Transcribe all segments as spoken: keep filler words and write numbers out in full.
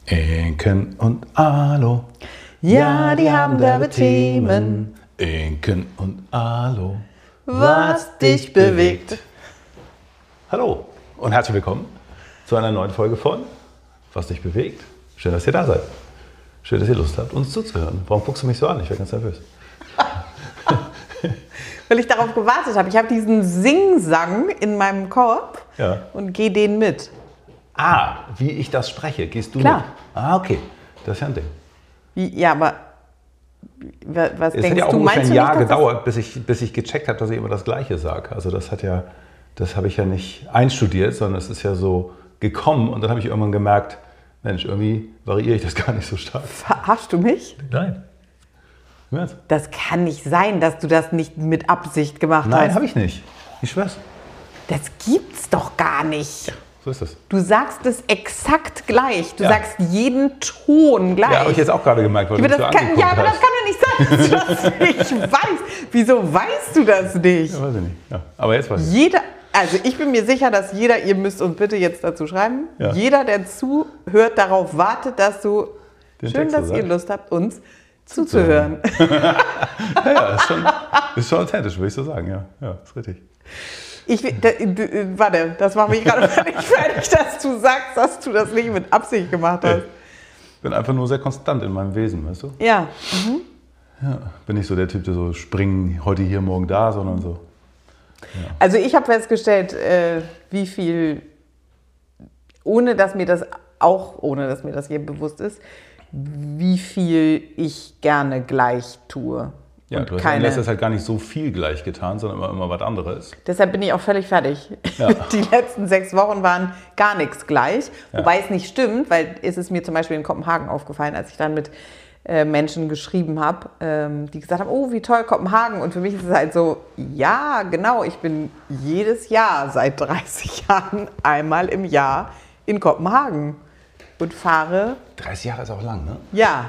Inken und Alo. Ja, die haben derbe Themen. Inken und Alo. Was dich bewegt. Hallo und herzlich willkommen zu einer neuen Folge von Was dich bewegt. Schön, dass ihr da seid. Schön, dass ihr Lust habt, uns zuzuhören. Warum guckst du mich so an? Ich werde ganz nervös. Weil ich darauf gewartet habe. Ich habe diesen Singsang in meinem Kopf Ja. und gehe den mit. Ah, wie ich das spreche, gehst du Klar. mit? Ah, okay. Das ist ja ein Ding. Wie, ja, aber wa- was Es denkst hat ja auch du? ungefähr Meinst ein du Jahr nicht, dass gedauert, bis ich, bis ich gecheckt habe, dass ich immer das Gleiche sage. Also das hat ja, das habe ich ja nicht einstudiert, sondern es ist ja so gekommen und dann habe ich irgendwann gemerkt, Mensch, irgendwie variiere ich das gar nicht so stark. das, verarschst du mich? Nein. Im Ernst? Das kann nicht sein, dass du das nicht mit Absicht gemacht Nein, hast. habe ich nicht. Ich schwör's. Das gibt's doch gar nicht. So ist es. Du sagst es exakt gleich. Du Ja. sagst jeden Ton gleich. Ja, habe ich jetzt auch gerade gemerkt, weil Aber du das mich so kann, angeguckt ja, aber das hast. kann ja nicht sein, dass du das nicht weißt. Wieso weißt du das nicht? Ja, weiß ich nicht. Ja, aber jetzt weiß ich. Jeder, also ich bin mir sicher, dass jeder, ihr müsst uns bitte jetzt dazu schreiben, Ja. jeder, der zuhört, darauf wartet, dass du, Den schön, Text dass so ihr sagst. Lust habt, uns zuzuhören. Ja, ja, ist schon, ist schon authentisch, würde ich so sagen. Ja, ja, ist richtig. Ich, will- da, d- warte, das macht mich gerade fertig, fertig, dass du sagst, dass du das nicht mit Absicht gemacht hast. Ich bin einfach nur sehr konstant in meinem Wesen, weißt du? Ja, Ja, bin nicht so der Typ, der so springen, heute hier, morgen da, sondern so. also ich habe festgestellt, äh, wie viel, ohne dass mir das auch, ohne dass mir das hier bewusst ist, wie viel ich gerne gleich tue. Ja, Und du hast in keine, letzter Zeit gar nicht so viel gleich getan, sondern immer, immer was anderes. deshalb bin ich auch völlig fertig. Ja. Die letzten sechs Wochen waren gar nichts gleich. Ja. Wobei es nicht stimmt, weil es ist mir zum Beispiel in Kopenhagen aufgefallen, als ich dann mit äh, Menschen geschrieben habe, ähm, die gesagt haben, oh, wie toll Kopenhagen. Und für mich ist es halt so, ja, genau, ich bin jedes Jahr seit dreißig Jahren einmal im Jahr in Kopenhagen und fahre, dreißig Jahre ist auch lang, ne? ja,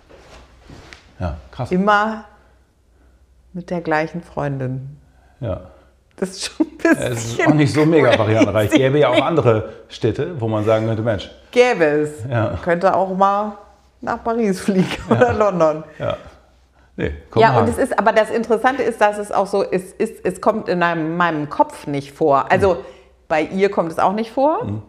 Ja, krass. immer mit der gleichen Freundin. Ja. Das ist schon ein bisschen Es ist auch nicht so mega variantenreich. crazy. Gäbe ja auch andere Städte, wo man sagen könnte, Mensch, Gäbe es. Ja. Könnte auch mal nach Paris fliegen oder London. ja. Nee, Ja, Kopenhagen. und es ist, aber das Interessante ist, dass es auch so, es, ist, es kommt in meinem, meinem Kopf nicht vor. Also bei ihr kommt es auch nicht vor. Mhm.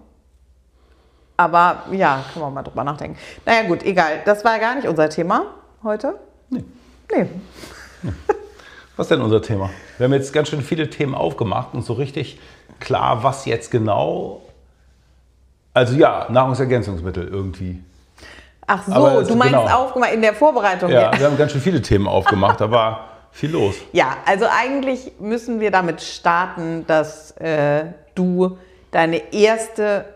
Aber ja, kann man mal drüber nachdenken. Naja gut, egal. Das war gar nicht unser Thema heute. Nee. Nee. Was ist denn unser Thema? Wir haben jetzt ganz schön viele Themen aufgemacht und so richtig klar, was jetzt genau. Also ja, Nahrungsergänzungsmittel irgendwie. Ach so, Aber es- du meinst genau. aufgemacht in der Vorbereitung. Ja, wir haben ganz schön viele Themen aufgemacht, da war viel los. Ja, also eigentlich müssen wir damit starten, dass äh, du deine erste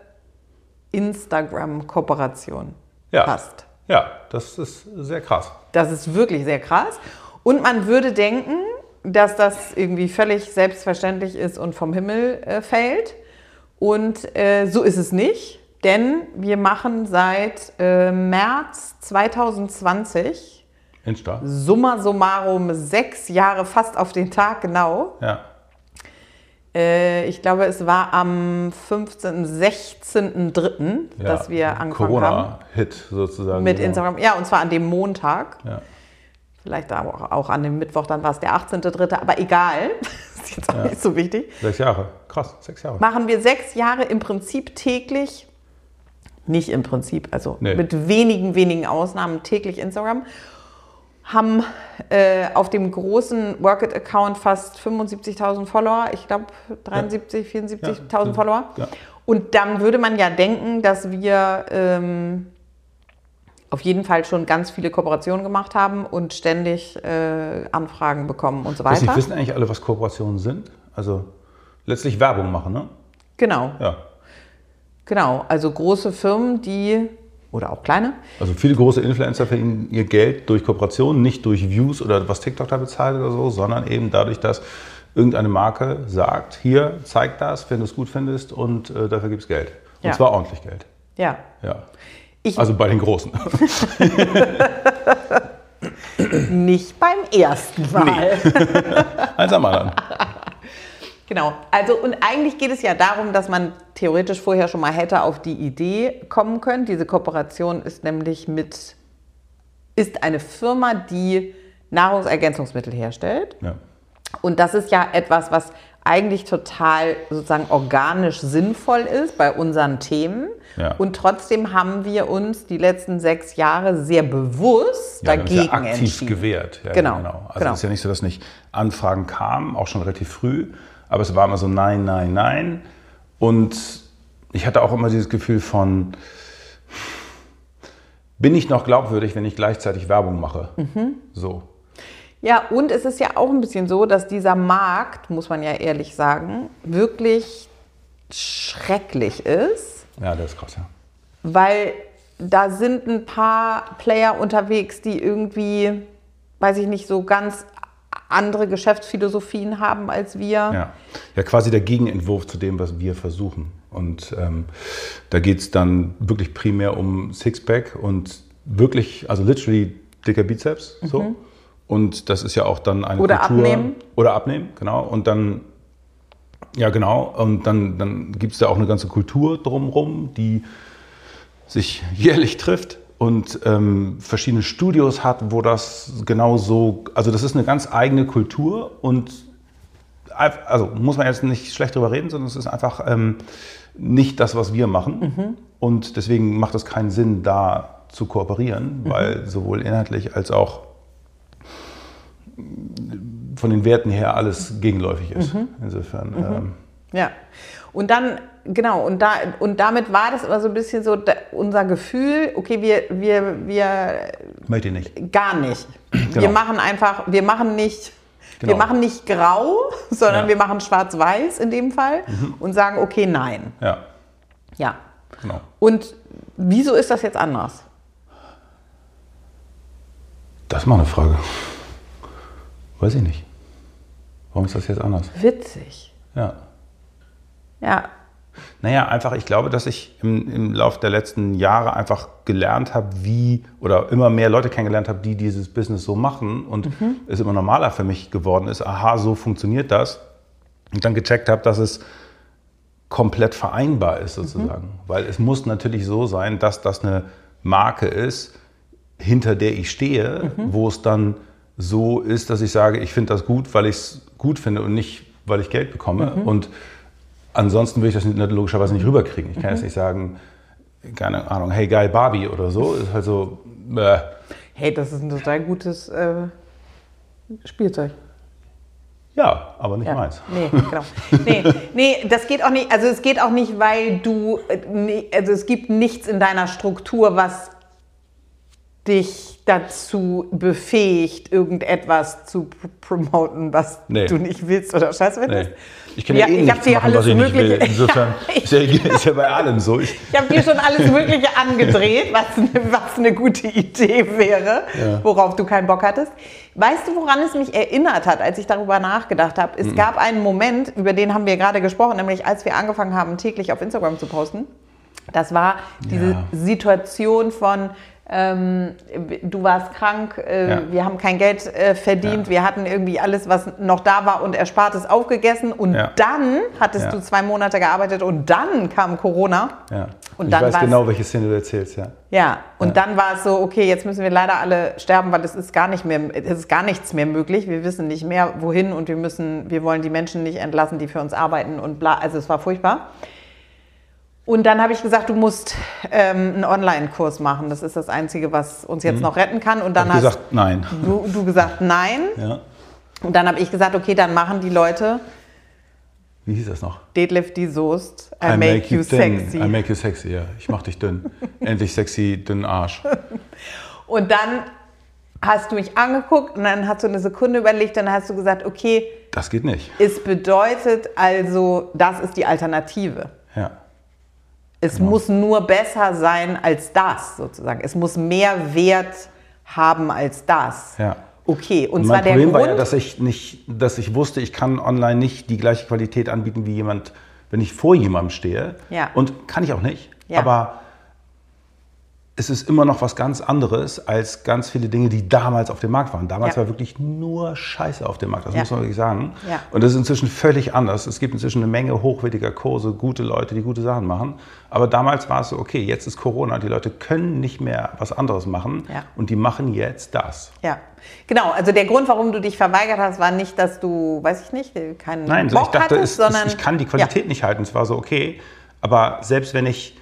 Instagram-Kooperation Ja. hast. Ja, das ist sehr krass. Das ist wirklich sehr krass. Und man würde denken, dass das irgendwie völlig selbstverständlich ist und vom Himmel äh, fällt. Und äh, so ist es nicht, denn wir machen seit äh, März zwanzig zwanzig, Insta. summa summarum sechs Jahre fast auf den Tag genau. Ja. Äh, ich glaube, es war am fünfzehnten, sechzehnten dritten, ja. dass wir angefangen haben Corona-Hit sozusagen. mit genau. Instagram. Ja, und zwar an dem Montag. Ja. Vielleicht auch, auch an dem Mittwoch, dann war es der achtzehnte dritte aber egal. Ist jetzt auch Ja. nicht so wichtig. Sechs Jahre. Krass, sechs Jahre. Machen wir sechs Jahre im Prinzip täglich, nicht im Prinzip, also Nee. mit wenigen, wenigen Ausnahmen täglich Instagram. Haben äh, auf dem großen Workit-Account fast fünfundsiebzigtausend Follower, ich glaube dreiundsiebzig, vierundsiebzigtausend Ja. Follower. Ja. Und dann würde man ja denken, dass wir ähm, auf jeden Fall schon ganz viele Kooperationen gemacht haben und ständig äh, Anfragen bekommen und so Weiß nicht, weiter. wissen eigentlich alle, was Kooperationen sind? Also letztlich Werbung machen, ne? Genau, Ja. genau. Also große Firmen, die, oder auch kleine, Also viele große Influencer verdienen ihr Geld durch Kooperationen, nicht durch Views oder was TikTok da bezahlt oder so, sondern eben dadurch, dass irgendeine Marke sagt, hier, zeig das, wenn du es gut findest und äh, dafür gibt es Geld. Und Ja. zwar ordentlich Geld. ja. Ja. Ich, Also bei den Großen. nicht beim ersten Mal. Eins am anderen. Genau. Also und eigentlich geht es ja darum, dass man theoretisch vorher schon mal hätte auf die Idee kommen können. Diese Kooperation ist nämlich mit, ist eine Firma, die Nahrungsergänzungsmittel herstellt. Ja. Und das ist ja etwas, was eigentlich total sozusagen organisch sinnvoll ist bei unseren Themen. Ja. Und trotzdem haben wir uns die letzten sechs Jahre sehr bewusst Ja, dagegen ja aktiv entschieden. gewehrt. Ja, Genau. genau. Also genau. es ist ja nicht so, dass nicht Anfragen kamen, auch schon relativ früh. Aber es war immer so nein, nein, nein. Und ich hatte auch immer dieses Gefühl von, bin ich noch glaubwürdig, wenn ich gleichzeitig Werbung mache? Mhm. So. Ja, und es ist ja auch ein bisschen so, dass dieser Markt, muss man ja ehrlich sagen, wirklich schrecklich ist. Ja, das ist krass, ja. Weil da sind ein paar Player unterwegs, die irgendwie, weiß ich nicht, so ganz andere Geschäftsphilosophien haben als wir. Ja, ja, quasi der Gegenentwurf zu dem, was wir versuchen. Und ähm, da geht es dann wirklich primär um Sixpack und wirklich, also literally dicker Bizeps. Mhm. So. Und das ist ja auch dann eine Oder Kultur. abnehmen. Oder abnehmen, genau. Und dann, ja genau, und dann, dann gibt es da auch eine ganze Kultur drumherum, die sich jährlich trifft und ähm, verschiedene Studios hat, wo das genau so, also das ist eine ganz eigene Kultur und also muss man jetzt nicht schlecht drüber reden, sondern es ist einfach ähm, nicht das, was wir machen. Mhm. Und deswegen macht es keinen Sinn, da zu kooperieren, mhm. weil sowohl inhaltlich als auch von den Werten her alles gegenläufig ist. Mhm. Insofern. Mhm. Ähm, ja. Und dann, genau, und, da, und damit war das immer so ein bisschen so da, unser Gefühl, okay, wir, wir, wir möchte ich nicht. Gar nicht. Genau. Wir machen einfach, wir machen nicht, genau. wir machen nicht grau, sondern ja. wir machen schwarz-weiß in dem Fall mhm. und sagen, okay, nein. Ja. Ja. Genau. Und wieso ist das jetzt anders? Das ist mal eine Frage. Weiß ich nicht. Warum ist das jetzt anders? Witzig. Ja. Ja. Naja, einfach, ich glaube, dass ich im, im Laufe der letzten Jahre einfach gelernt habe, wie, oder immer mehr Leute kennengelernt habe, die dieses Business so machen und mhm. es immer normaler für mich geworden ist, aha, so funktioniert das. Und dann gecheckt habe, dass es komplett vereinbar ist sozusagen. Mhm. Weil es muss natürlich so sein, dass das eine Marke ist, hinter der ich stehe, mhm. wo es dann so ist, dass ich sage, ich finde das gut, weil ich es gut finde und nicht, weil ich Geld bekomme. Mhm. Und ansonsten würde ich das logischerweise nicht rüberkriegen. Ich kann mhm. jetzt nicht sagen, keine Ahnung, hey geil Barbie oder so. Ist halt so, äh. Hey, das ist ein total gutes äh, Spielzeug. Ja, aber nicht ja. meins. Nee, genau. Nee, nee, das geht auch nicht, also es geht auch nicht, weil du, also es gibt nichts in deiner Struktur, was dich dazu befähigt, irgendetwas zu pr- promoten, was nee. du nicht willst oder scheiße findest. Nee. Ich kann ja, ja eh nichts machen, alles was ich nicht will. Insofern ja, ist, ja, ist ja bei allem so. Ich, ich habe dir schon alles Mögliche angedreht, was eine, was eine gute Idee wäre, ja. worauf du keinen Bock hattest. Weißt du, woran es mich erinnert hat, als ich darüber nachgedacht habe? Es mhm. gab einen Moment, über den haben wir gerade gesprochen, nämlich als wir angefangen haben, täglich auf Instagram zu posten. Das war diese ja. Situation von, ähm, du warst krank, äh, ja. wir haben kein Geld äh, verdient, ja. wir hatten irgendwie alles, was noch da war und Erspartes aufgegessen und ja. dann hattest ja. du zwei Monate gearbeitet und dann kam Corona. Ja. Und ich dann weiß genau, welche Szene du erzählst, ja. Ja, und ja. dann war es so, okay, jetzt müssen wir leider alle sterben, weil es ist gar nicht mehr, es ist gar nichts mehr möglich. Wir wissen nicht mehr, wohin und wir müssen, wir wollen die Menschen nicht entlassen, die für uns arbeiten und bla. Also es war furchtbar. Und dann habe ich gesagt, du musst ähm, einen Online-Kurs machen. Das ist das Einzige, was uns jetzt mhm. noch retten kann. Und dann hab hast gesagt, nein. Du, du gesagt, nein. Ja. Und dann habe ich gesagt, okay, dann machen die Leute. Wie hieß das noch? Deadlift die Soest. I, I make, make you sexy. sexy. I make you sexy, ja. Ich mach dich dünn. Endlich sexy, dünn Arsch. Und dann hast du mich angeguckt und dann hast du eine Sekunde überlegt und dann hast du gesagt, okay. Das geht nicht. Es bedeutet also, das ist die Alternative. Ja. Es genau. muss nur besser sein als das, sozusagen. Es muss mehr Wert haben als das. Ja. Okay, und, und zwar mein Problem der Grund, war ja, dass ich, nicht, dass ich wusste, ich kann online nicht die gleiche Qualität anbieten wie jemand, wenn ich vor jemandem stehe. Ja. Und kann ich auch nicht. Ja. Aber es ist immer noch was ganz anderes als ganz viele Dinge, die damals auf dem Markt waren. Damals Ja. war wirklich nur Scheiße auf dem Markt, das Ja. muss man wirklich sagen. Ja. Und das ist inzwischen völlig anders. Es gibt inzwischen eine Menge hochwertiger Kurse, gute Leute, die gute Sachen machen. Aber damals war es so, okay, jetzt ist Corona, die Leute können nicht mehr was anderes machen Ja. und die machen jetzt das. Ja, genau. Also der Grund, warum du dich verweigert hast, war nicht, dass du, weiß ich nicht, keinen Nein, so Bock ich dachte, hattest, es, sondern es, ich kann die Qualität ja. nicht halten. Es war so, okay, aber selbst wenn ich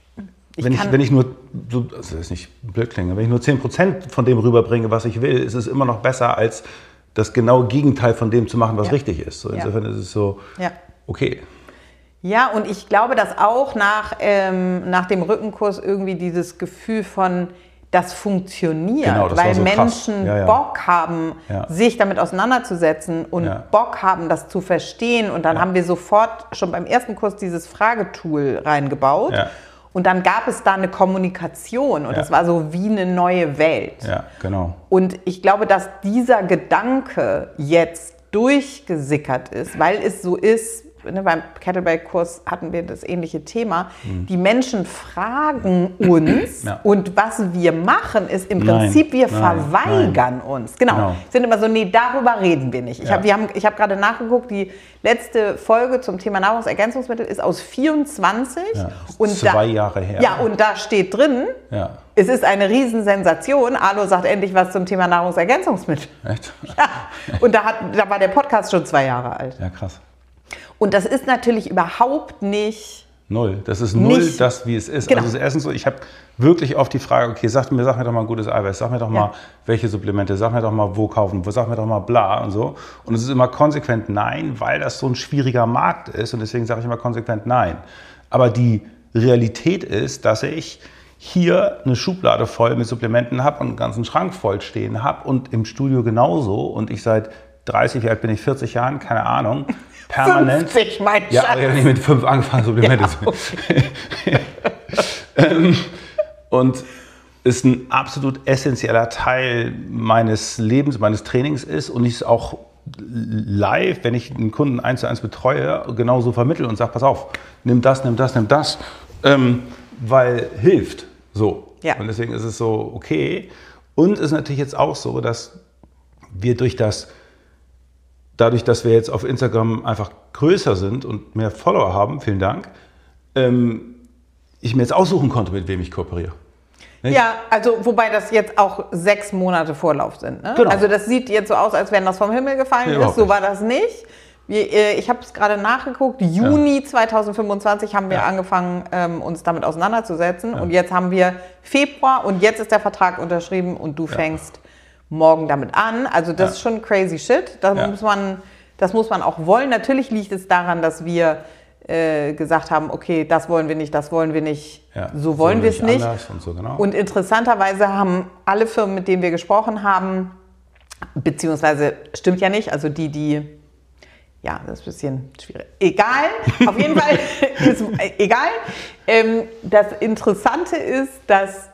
Ich Wenn ich, kann- wenn ich nur, so, das ist nicht blöd klingen, wenn ich nur zehn Prozent von dem rüberbringe, was ich will, ist es immer noch besser, als das genaue Gegenteil von dem zu machen, was Ja. richtig ist. So, insofern Ja. ist es so, Ja. okay. Ja, und ich glaube, dass auch nach, ähm, nach dem Rückenkurs irgendwie dieses Gefühl von, das funktioniert, Genau, das war weil so krass. Menschen Ja, ja. Bock haben, Ja. sich damit auseinanderzusetzen und Ja. Bock haben, das zu verstehen. Und dann Ja. haben wir sofort schon beim ersten Kurs dieses Fragetool reingebaut. Ja. Und dann gab es da eine Kommunikation und Ja. das war so wie eine neue Welt. Ja, genau. Und ich glaube, dass dieser Gedanke jetzt durchgesickert ist, weil es so ist, ne, beim Kettlebell-Kurs hatten wir das ähnliche Thema, die Menschen fragen uns Ja. und was wir machen, ist im Nein, Prinzip, wir nein, verweigern uns. Genau. Genau. Sind immer so, nee, darüber reden wir nicht. Ich Ja. habe wir haben, ich hab gerade nachgeguckt, die letzte Folge zum Thema Nahrungsergänzungsmittel ist aus vierundzwanzig. Ja, und zwei da, Jahre her. Ja, und da steht drin, Ja, es ist eine Riesensensation. Alo sagt endlich was zum Thema Nahrungsergänzungsmittel. echt? Ja. Und da, hat, da war der Podcast schon zwei Jahre alt. Ja, krass. Und das ist natürlich überhaupt nicht. Null. Das ist null Nicht- das, wie es ist. Genau. Also es ist erstens so, ich habe wirklich oft die Frage, okay, sag mir, sag mir doch mal ein gutes Eiweiß, sag mir doch mal, Ja. welche Supplemente, sag mir doch mal, wo kaufen, wo, sag mir doch mal bla und so. Und es ist immer konsequent nein, weil das so ein schwieriger Markt ist und deswegen sage ich immer konsequent nein. Aber die Realität ist, dass ich hier eine Schublade voll mit Supplementen habe und einen ganzen Schrank voll stehen habe und im Studio genauso und ich seit dreißig, wie alt bin ich, vierzig Jahren, keine Ahnung, permanent. fünfzig, mein Ja, Schatz. aber ich habe nicht mit fünf angefangen, Supplemente Ja, zu ähm, und ist ein absolut essentieller Teil meines Lebens, meines Trainings ist und ich es auch live, wenn ich einen Kunden eins zu eins betreue, genauso vermittle und sage, pass auf, nimm das, nimm das, nimm das, ähm, weil hilft so. Ja. Und deswegen ist es so okay. Und es ist natürlich jetzt auch so, dass wir durch das Dadurch, dass wir jetzt auf Instagram einfach größer sind und mehr Follower haben, vielen Dank, ähm, ich mir jetzt aussuchen konnte, mit wem ich kooperiere. Nicht? Ja, also wobei das jetzt auch sechs Monate Vorlauf sind. Ne? Genau. Also das sieht jetzt so aus, als wenn das vom Himmel gefallen Nee, ist. überhaupt So nicht. war das nicht. Wir, äh, ich habe es gerade nachgeguckt. Juni zweitausendfünfundzwanzig haben wir Ja. angefangen, ähm, uns damit auseinanderzusetzen. Und jetzt haben wir Februar und jetzt ist der Vertrag unterschrieben und du fängst morgen damit an. Also das Ja. ist schon crazy shit. Das, Ja. muss man, das muss man auch wollen. Natürlich liegt es daran, dass wir äh, gesagt haben, okay, das wollen wir nicht, das wollen wir nicht, Ja, so wollen wir es nicht. anders Und, so, genau. Und interessanterweise haben alle Firmen, mit denen wir gesprochen haben, beziehungsweise stimmt ja nicht, also die, die, ja, das ist ein bisschen schwierig. Egal, auf jeden Fall ist äh, egal. Ähm, das Interessante ist, dass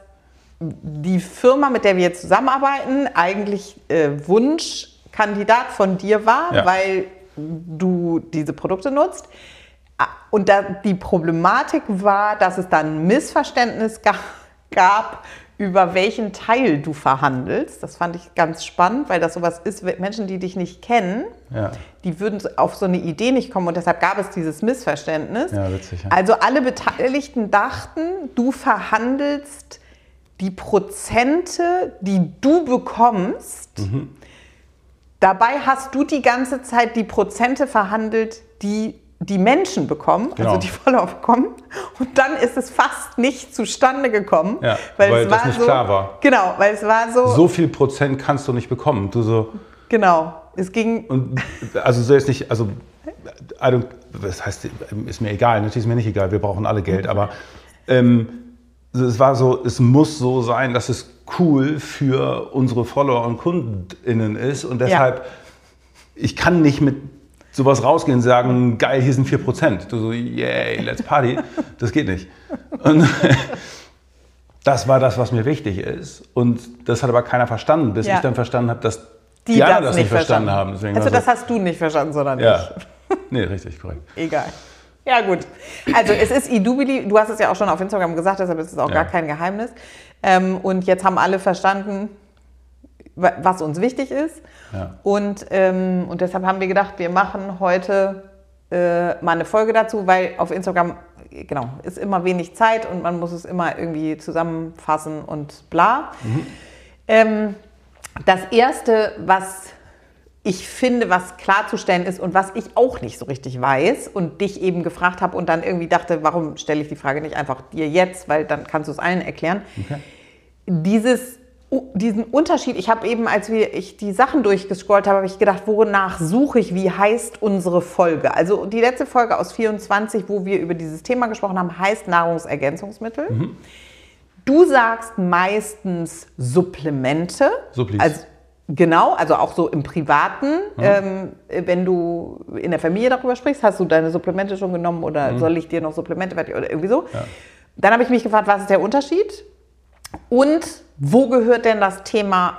die Firma, mit der wir jetzt zusammenarbeiten, eigentlich äh, Wunschkandidat von dir war, Ja. weil du diese Produkte nutzt. Und da, die Problematik war, dass es dann ein Missverständnis ga, gab, über welchen Teil du verhandelst. Das fand ich ganz spannend, weil das sowas ist, Menschen, die dich nicht kennen, Ja. die würden auf so eine Idee nicht kommen und deshalb gab es dieses Missverständnis. Ja, witzig, ja. Also alle Beteiligten dachten, du verhandelst die Prozente, die du bekommst. Mhm. Dabei hast du die ganze Zeit die Prozente verhandelt, die die Menschen bekommen, Genau. also die Follower bekommen. Und dann ist es fast nicht zustande gekommen. Ja, weil es das war nicht so, klar war. Genau, weil es war so, So viel Prozent kannst du nicht bekommen. Du so, genau, es ging, und also so jetzt nicht, also, I don't, das heißt, ist mir egal, natürlich ist mir nicht egal, wir brauchen alle Geld, aber ähm, es war so, es muss so sein, dass es cool für unsere Follower und KundInnen ist und deshalb, ich kann nicht mit sowas rausgehen und sagen, geil, hier sind vier Prozent. Du so, yay, let's party. Das geht nicht. Und das war das, was mir wichtig ist. Und das hat aber keiner verstanden, bis Ja. ich dann verstanden habe, dass die die anderen das das nicht verstanden haben. Deswegen Also war das hast du nicht verstanden, sondern so, ja. ich. Nee, richtig, korrekt. Egal. Ja, gut. Also es ist Edubili, du hast es ja auch schon auf Instagram gesagt, deshalb ist es auch ja. gar kein Geheimnis. Ähm, und jetzt haben alle verstanden, was uns wichtig ist. Ja. Und, ähm, und deshalb haben wir gedacht, wir machen heute äh, mal eine Folge dazu, weil auf Instagram, genau, ist immer wenig Zeit und man muss es immer irgendwie zusammenfassen und bla. Mhm. Ähm, das Erste, was ich finde, was klarzustellen ist und was ich auch nicht so richtig weiß und dich eben gefragt habe und dann irgendwie dachte, warum stelle ich die Frage nicht einfach dir jetzt, weil dann kannst du es allen erklären. Okay. Dieses, diesen Unterschied, ich habe eben, als wir, ich die Sachen durchgescrollt habe, habe ich gedacht, wonach suche ich, wie heißt unsere Folge? Also die letzte Folge aus vierundzwanzig, wo wir über dieses Thema gesprochen haben, heißt Nahrungsergänzungsmittel. Mhm. Du sagst meistens Supplemente. Supplis. Also, genau, also auch so im Privaten. Mhm. Ähm, wenn du in der Familie darüber sprichst, hast du deine Supplemente schon genommen oder mhm. soll ich dir noch Supplemente oder irgendwie so? Ja. Dann habe ich mich gefragt, was ist der Unterschied? Und wo gehört denn das Thema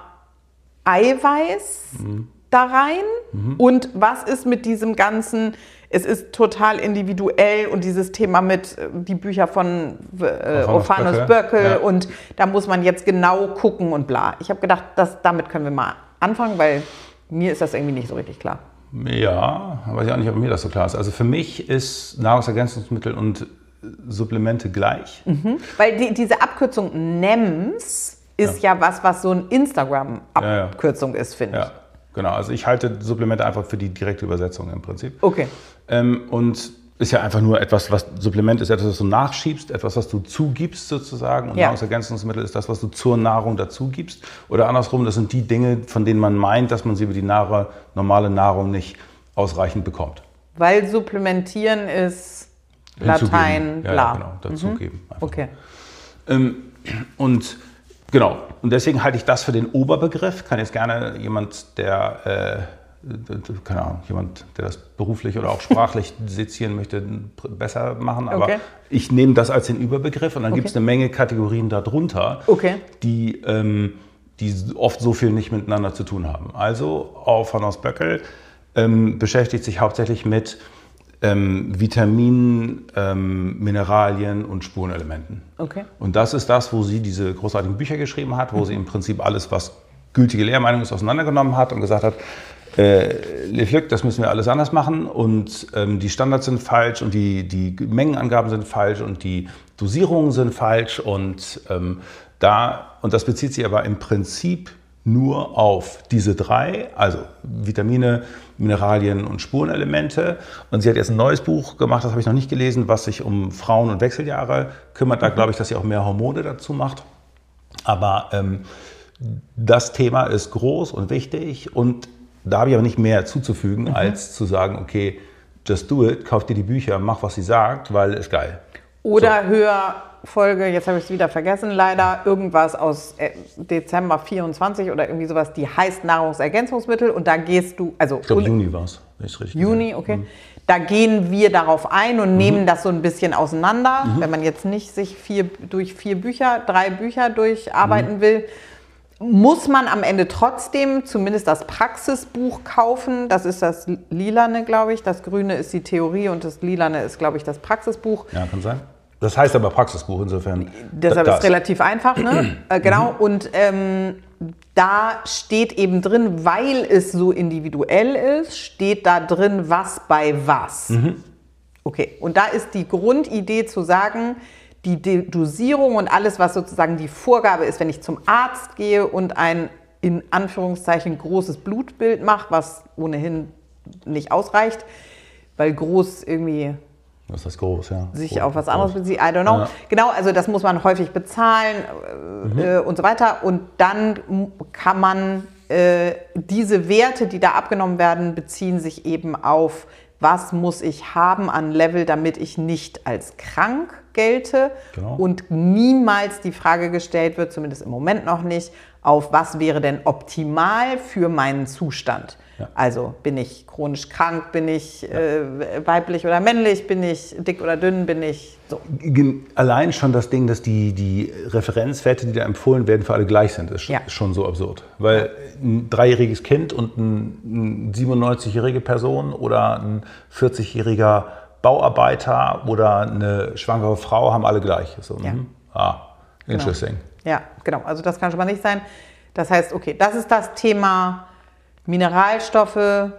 Eiweiß mhm. da rein? Mhm. Und was ist mit diesem ganzen, es ist total individuell und dieses Thema mit die Bücher von äh, Ophanus Böckel ja. und da muss man jetzt genau gucken und bla. Ich habe gedacht, das, damit können wir mal anfangen, weil mir ist das irgendwie nicht so richtig klar. Ja, weiß ich auch nicht, ob mir das so klar ist. Also für mich ist Nahrungsergänzungsmittel und Supplemente gleich. Mhm. Weil die, diese Abkürzung N E M S ist ja, ja was, was so eine Instagram-Abkürzung ja, ja. ist, finde ja. ich. Genau, also ich halte Supplemente einfach für die direkte Übersetzung im Prinzip. Okay. Ähm, und ist ja einfach nur etwas, was Supplement ist, etwas, was du nachschiebst, etwas, was du zugibst sozusagen. Und ja. Nahrungsergänzungsmittel ist das, was du zur Nahrung dazugibst. Oder andersrum, das sind die Dinge, von denen man meint, dass man sie über die Nahrung, normale Nahrung nicht ausreichend bekommt. Weil supplementieren ist Latein, ja, ja, genau, dazugeben. Mhm. Okay. Ähm, und genau, und deswegen halte ich das für den Oberbegriff. Kann jetzt gerne jemand, der, äh, keine Ahnung, jemand, der das beruflich oder auch sprachlich sezieren möchte, besser machen. Aber okay. ich nehme das als den Überbegriff und dann okay. gibt es eine Menge Kategorien darunter, okay. die, ähm, die oft so viel nicht miteinander zu tun haben. Also Ophanus Böckel ähm, beschäftigt sich hauptsächlich mit Ähm, Vitaminen, ähm, Mineralien und Spurenelementen. Okay. Und das ist das, wo sie diese großartigen Bücher geschrieben hat, wo mhm. sie im Prinzip alles, was gültige Lehrmeinung ist, auseinandergenommen hat und gesagt hat, äh, Le Flück, das müssen wir alles anders machen und ähm, die Standards sind falsch und die, die Mengenangaben sind falsch und die Dosierungen sind falsch und ähm, da, und das bezieht sich aber im Prinzip nur auf diese drei, also Vitamine, Mineralien und Spurenelemente. Und sie hat jetzt ein neues Buch gemacht, das habe ich noch nicht gelesen, was sich um Frauen und Wechseljahre kümmert. Da glaube ich, dass sie auch mehr Hormone dazu macht. Aber ähm, das Thema ist groß und wichtig und da habe ich aber nicht mehr zuzufügen, mhm. als zu sagen, okay, just do it, kauf dir die Bücher, mach, was sie sagt, weil ist geil. Oder so. Hör Folge, jetzt habe ich es wieder vergessen, leider, irgendwas aus Dezember vierundzwanzig oder irgendwie sowas, die heißt Nahrungsergänzungsmittel und da gehst du, also... Ich glaube, Juni war es, wenn ich es richtig Juni, okay. Mhm. Da gehen wir darauf ein und mhm. nehmen das so ein bisschen auseinander, mhm. wenn man jetzt nicht sich vier, durch vier Bücher, drei Bücher durcharbeiten mhm. will, muss man am Ende trotzdem zumindest das Praxisbuch kaufen. Das ist das Lilane, glaube ich. Das Grüne ist die Theorie und das Lilane ist, glaube ich, das Praxisbuch. Ja, kann sein. Das heißt aber Praxisbuch, insofern. Deshalb ist es relativ einfach, ne? äh, genau. Und ähm, da steht eben drin, weil es so individuell ist, steht da drin, was bei was. Mhm. Okay, und da ist die Grundidee zu sagen, die Dosierung und alles, was sozusagen die Vorgabe ist, wenn ich zum Arzt gehe und ein in Anführungszeichen großes Blutbild mache, was ohnehin nicht ausreicht, weil groß irgendwie... Was ist das groß, ja? Sich groß, auf was anderes bezieht, I don't know. Ja. Genau, also das muss man häufig bezahlen mhm. äh, und so weiter. Und dann kann man äh, diese Werte, die da abgenommen werden, beziehen sich eben auf, was muss ich haben an Level, damit ich nicht als krank gelte. Genau. Und niemals die Frage gestellt wird, zumindest im Moment noch nicht, auf was wäre denn optimal für meinen Zustand. Ja. Also bin ich chronisch krank, bin ich ja. äh, weiblich oder männlich, bin ich dick oder dünn, bin ich so. Allein schon das Ding, dass die, die Referenzwerte, die da empfohlen werden, für alle gleich sind, ist ja. schon so absurd. Weil ein dreijähriges Kind und eine siebenundneunzigjährige Person oder ein vierzigjähriger Bauarbeiter oder eine schwangere Frau haben alle gleich. So, Ja. hm, ah, interesting. Genau. Ja, genau. Also das kann schon mal nicht sein. Das heißt, okay, das ist das Thema Mineralstoffe,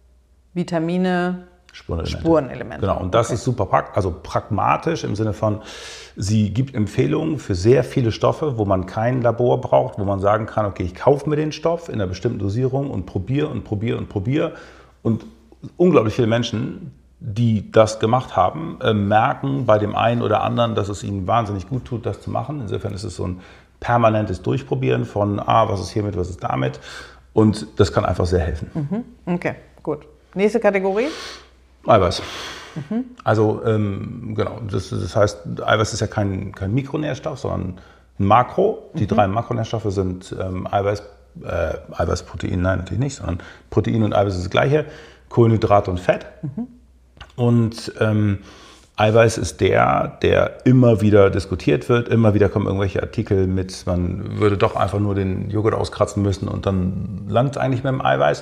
Vitamine, Spurenelemente. Spurenelemente. Genau, und das Okay. ist super prakt, also pragmatisch im Sinne von, sie gibt Empfehlungen für sehr viele Stoffe, wo man kein Labor braucht, wo man sagen kann, okay, ich kaufe mir den Stoff in einer bestimmten Dosierung und probiere und probiere und probiere. Und unglaublich viele Menschen, die das gemacht haben, äh, merken bei dem einen oder anderen, dass es ihnen wahnsinnig gut tut, das zu machen. Insofern ist es so ein permanentes Durchprobieren von, ah, was ist hiermit, was ist damit. Und das kann einfach sehr helfen. Okay, gut. Nächste Kategorie? Eiweiß. Mhm. Also ähm, genau, das, das heißt, Eiweiß ist ja kein, kein Mikronährstoff, sondern ein Makro. Die mhm. drei Makronährstoffe sind ähm, Eiweiß, äh, Eiweiß, Protein, nein, natürlich nicht, sondern Protein und Eiweiß ist das gleiche, Kohlenhydrate und Fett. Mhm. Und ähm, Eiweiß ist der, der immer wieder diskutiert wird, immer wieder kommen irgendwelche Artikel mit, man würde doch einfach nur den Joghurt auskratzen müssen und dann landet es eigentlich mit dem Eiweiß.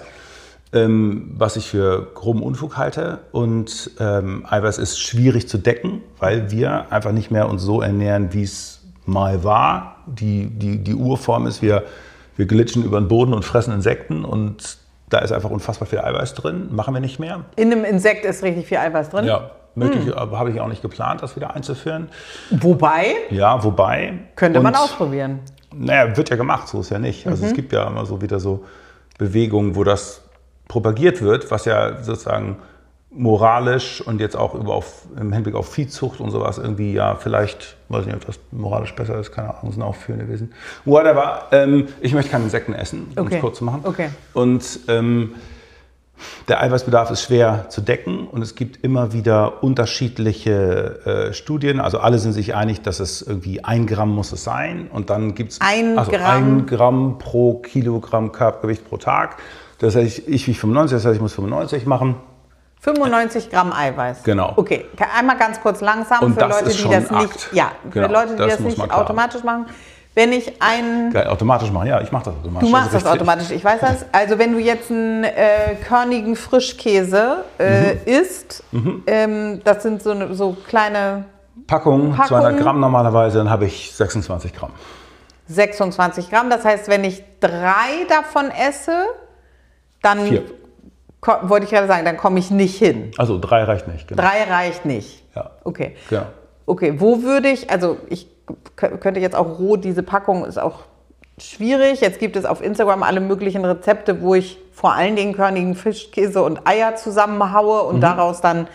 Ähm, was ich für groben Unfug halte. Und ähm, Eiweiß ist schwierig zu decken, weil wir einfach nicht mehr uns so ernähren, wie es mal war. Die, die, die Urform ist, wir, wir glitschen über den Boden und fressen Insekten und da ist einfach unfassbar viel Eiweiß drin. Machen wir nicht mehr. In einem Insekt ist richtig viel Eiweiß drin? Ja, möglich, hm. aber habe ich auch nicht geplant, das wieder einzuführen. Wobei? Ja, wobei. Könnte und, man ausprobieren. Naja, wird ja gemacht, so ist ja nicht. Also mhm. es gibt ja immer so wieder so Bewegungen, wo das propagiert wird, was ja sozusagen moralisch und jetzt auch über auf, im Hinblick auf Viehzucht und sowas irgendwie ja vielleicht, weiß nicht, ob das moralisch besser ist, keine Ahnung, sind auch führende Wesen. Whatever, ähm, ich möchte keine Insekten essen, um okay. es kurz zu machen. Okay. Und ähm, der Eiweißbedarf ist schwer zu decken und es gibt immer wieder unterschiedliche äh, Studien. Also alle sind sich einig, dass es irgendwie ein Gramm muss es sein und dann gibt es ein, also Gramm. ein Gramm pro Kilogramm Körpergewicht pro Tag. Das heißt, ich wiege fünfundneunzig, das heißt, ich muss fünfundneunzig machen. fünfundneunzig Gramm Eiweiß. Genau. Okay, einmal ganz kurz langsam und für das Leute, ist die schon das ein nicht, Akt. ja, für Genau, Leute, die das das, muss nicht man klar. automatisch machen. Wenn ich einen Geil, automatisch machen, ja, ich mache das automatisch. Du machst das, das automatisch, ich weiß das. Also wenn du jetzt einen äh, körnigen Frischkäse äh, mhm. isst, mhm. Ähm, das sind so, eine, so kleine Packung, Packung, zweihundert Gramm normalerweise, dann habe ich sechsundzwanzig Gramm. sechsundzwanzig Gramm, das heißt, wenn ich drei davon esse, dann, Vier. wollte ich gerade sagen, dann komme ich nicht hin. Also drei reicht nicht. Genau. Drei reicht nicht. Ja. Okay. Genau. Okay, wo würde ich, also ich könnte jetzt auch roh, diese Packung ist auch schwierig. Jetzt gibt es auf Instagram alle möglichen Rezepte, wo ich vor allen Dingen körnigen Fischkäse und Eier zusammenhaue und mhm. daraus dann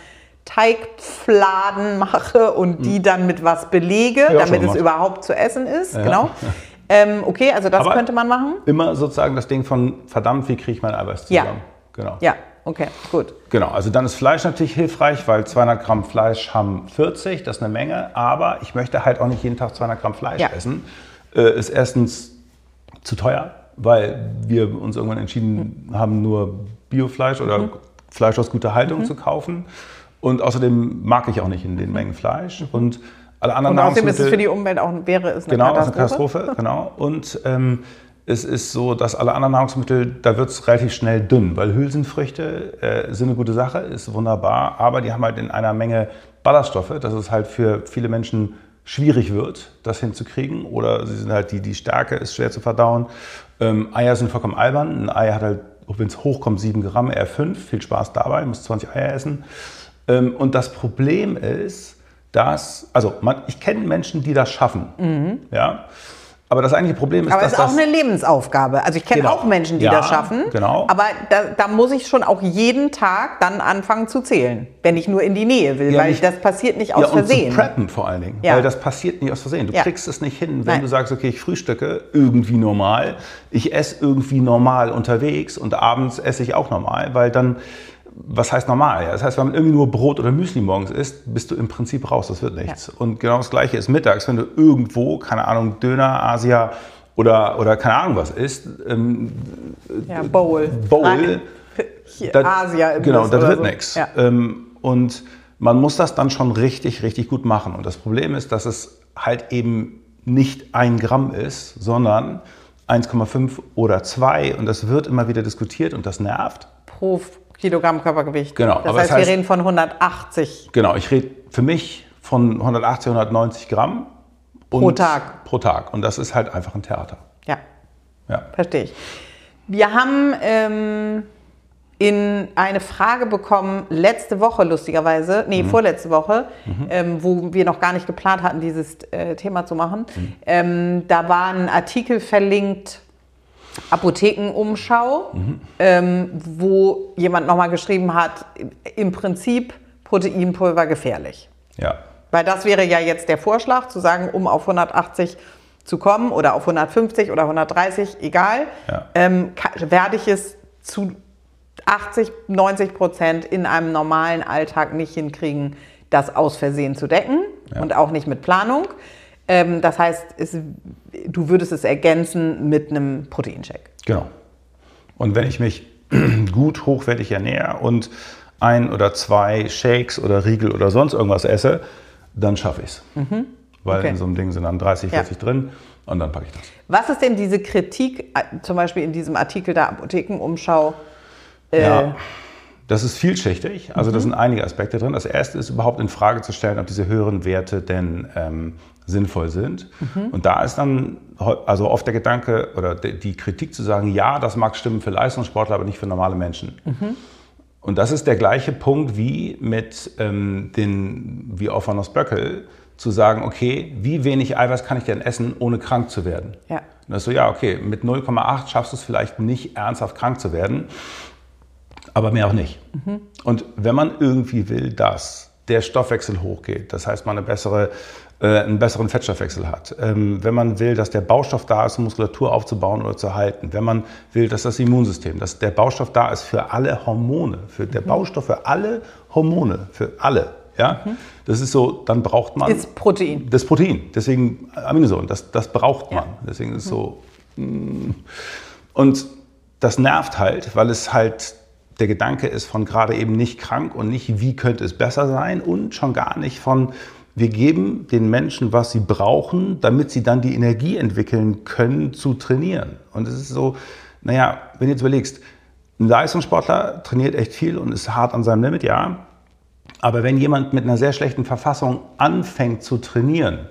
Teigfladen mache und die dann mit was belege, ja, damit es überhaupt zu essen ist. Ja. Genau. Ähm, okay, also das Aber könnte man machen. Immer sozusagen das Ding von verdammt, wie kriege ich mein Eiweiß zusammen? Ja. Genau. Ja, okay, gut. Genau, also dann ist Fleisch natürlich hilfreich, weil zweihundert Gramm Fleisch haben vierzig, das ist eine Menge. Aber ich möchte halt auch nicht jeden Tag zweihundert Gramm Fleisch ja. essen. Äh, ist erstens zu teuer, weil wir uns irgendwann entschieden mhm. haben, nur Biofleisch oder mhm. Fleisch aus guter Haltung mhm. zu kaufen. Und außerdem mag ich auch nicht in den Mengen Fleisch. Mhm. Und alle anderen Und außerdem ist es für die Umwelt auch, wäre es eine genau, Katastrophe. Genau, ist eine Katastrophe, genau. Und ähm, es ist so, dass alle anderen Nahrungsmittel, da wird es relativ schnell dünn, weil Hülsenfrüchte äh, sind eine gute Sache, ist wunderbar, aber die haben halt in einer Menge Ballaststoffe, dass es halt für viele Menschen schwierig wird, das hinzukriegen. Oder sie sind halt die, die Stärke ist schwer zu verdauen. Ähm, Eier sind vollkommen albern. Ein Ei hat halt, wenn es hochkommt, sieben Gramm, eher fünf. Viel Spaß dabei, muss zwanzig Eier essen. Ähm, und das Problem ist, dass, also man, ich kenne Menschen, die das schaffen. Mhm. Ja. Aber das eigentliche Problem ist, aber dass es ist das auch eine Lebensaufgabe. Also ich kenne genau. auch Menschen, die ja, das schaffen. Genau. Aber da, da muss ich schon auch jeden Tag dann anfangen zu zählen, wenn ich nur in die Nähe will, ja, weil nicht, das passiert nicht aus ja, Versehen. Und zu preppen vor allen Dingen, ja. weil das passiert nicht aus Versehen. Du ja. kriegst es nicht hin, wenn Nein. du sagst, okay, ich frühstücke irgendwie normal, ich esse irgendwie normal unterwegs und abends esse ich auch normal, weil dann was heißt normal? Ja? Das heißt, wenn man irgendwie nur Brot oder Müsli morgens isst, bist du im Prinzip raus, das wird nichts. Ja. Und genau das Gleiche ist mittags, wenn du irgendwo, keine Ahnung, Döner, Asia oder, oder keine Ahnung was isst. Ähm, ja, Bowl. Bowl. Das, Asia im Genau, das wird so. nichts. Ja. Ähm, und man muss das dann schon richtig, richtig gut machen. Und das Problem ist, dass es halt eben nicht ein Gramm ist, sondern eins Komma fünf oder zwei. Und das wird immer wieder diskutiert und das nervt. Pro Kilogramm Körpergewicht. Genau. Das aber heißt, das heißt, wir reden von hundertachtzig. Genau, ich rede für mich von hundertachtzig, hundertneunzig Gramm. Pro Tag. Pro Tag. Und das ist halt einfach ein Theater. Ja, Ja. verstehe ich. Wir haben ähm, in eine Frage bekommen, letzte Woche lustigerweise, nee, mhm. vorletzte Woche, mhm. ähm, wo wir noch gar nicht geplant hatten, dieses äh, Thema zu machen. Mhm. Ähm, da war ein Artikel verlinkt, Apothekenumschau, mhm. ähm, wo jemand nochmal geschrieben hat, im Prinzip Proteinpulver gefährlich. Ja. Weil das wäre ja jetzt der Vorschlag, zu sagen, um auf hundertachtzig zu kommen oder auf hundertfünfzig oder hundertdreißig, egal, ja. ähm, werde ich es zu achtzig, neunzig Prozent in einem normalen Alltag nicht hinkriegen, das aus Versehen zu decken ja. und auch nicht mit Planung. Ähm, das heißt, es, du würdest es ergänzen mit einem Proteinshake. Genau. Und wenn ich mich gut hochwertig ernähre und ein oder zwei Shakes oder Riegel oder sonst irgendwas esse, dann schaffe ich es. Mhm. Weil okay. in so einem Ding sind dann dreißig, vierzig ja. drin und dann packe ich das. Was ist denn diese Kritik, zum Beispiel in diesem Artikel der Apothekenumschau? Äh ja, das ist vielschichtig. Also mhm. da sind einige Aspekte drin. Das erste ist überhaupt in Frage zu stellen, ob diese höheren Werte denn ähm, sinnvoll sind. Mhm. Und da ist dann also oft der Gedanke oder die Kritik zu sagen, ja, das mag stimmen für Leistungssportler, aber nicht für normale Menschen. Mhm. Und das ist der gleiche Punkt wie mit ähm, den, wie auch von Osböckel, zu sagen, okay, wie wenig Eiweiß kann ich denn essen, ohne krank zu werden? Ja. Und das ist so, ja, okay, mit null Komma acht schaffst du es vielleicht nicht ernsthaft krank zu werden, aber mehr auch nicht. Mhm. Und wenn man irgendwie will, dass der Stoffwechsel hochgeht, das heißt, man eine bessere, äh, einen besseren Fettstoffwechsel hat, ähm, wenn man will, dass der Baustoff da ist, um Muskulatur aufzubauen oder zu halten, wenn man will, dass das Immunsystem, dass der Baustoff da ist für alle Hormone, für der mhm. Baustoff für alle Hormone, für alle, ja, mhm. das ist so, dann braucht man... Ist Protein. Das Protein, deswegen Aminosäuren, das, das braucht man, ja. deswegen ist es mhm. so... Und das nervt halt, weil es halt der Gedanke ist von gerade eben nicht krank und nicht, wie könnte es besser sein und schon gar nicht von, wir geben den Menschen, was sie brauchen, damit sie dann die Energie entwickeln können, zu trainieren. Und es ist so, naja, wenn du jetzt überlegst, ein Leistungssportler trainiert echt viel und ist hart an seinem Limit, ja, aber wenn jemand mit einer sehr schlechten Verfassung anfängt zu trainieren,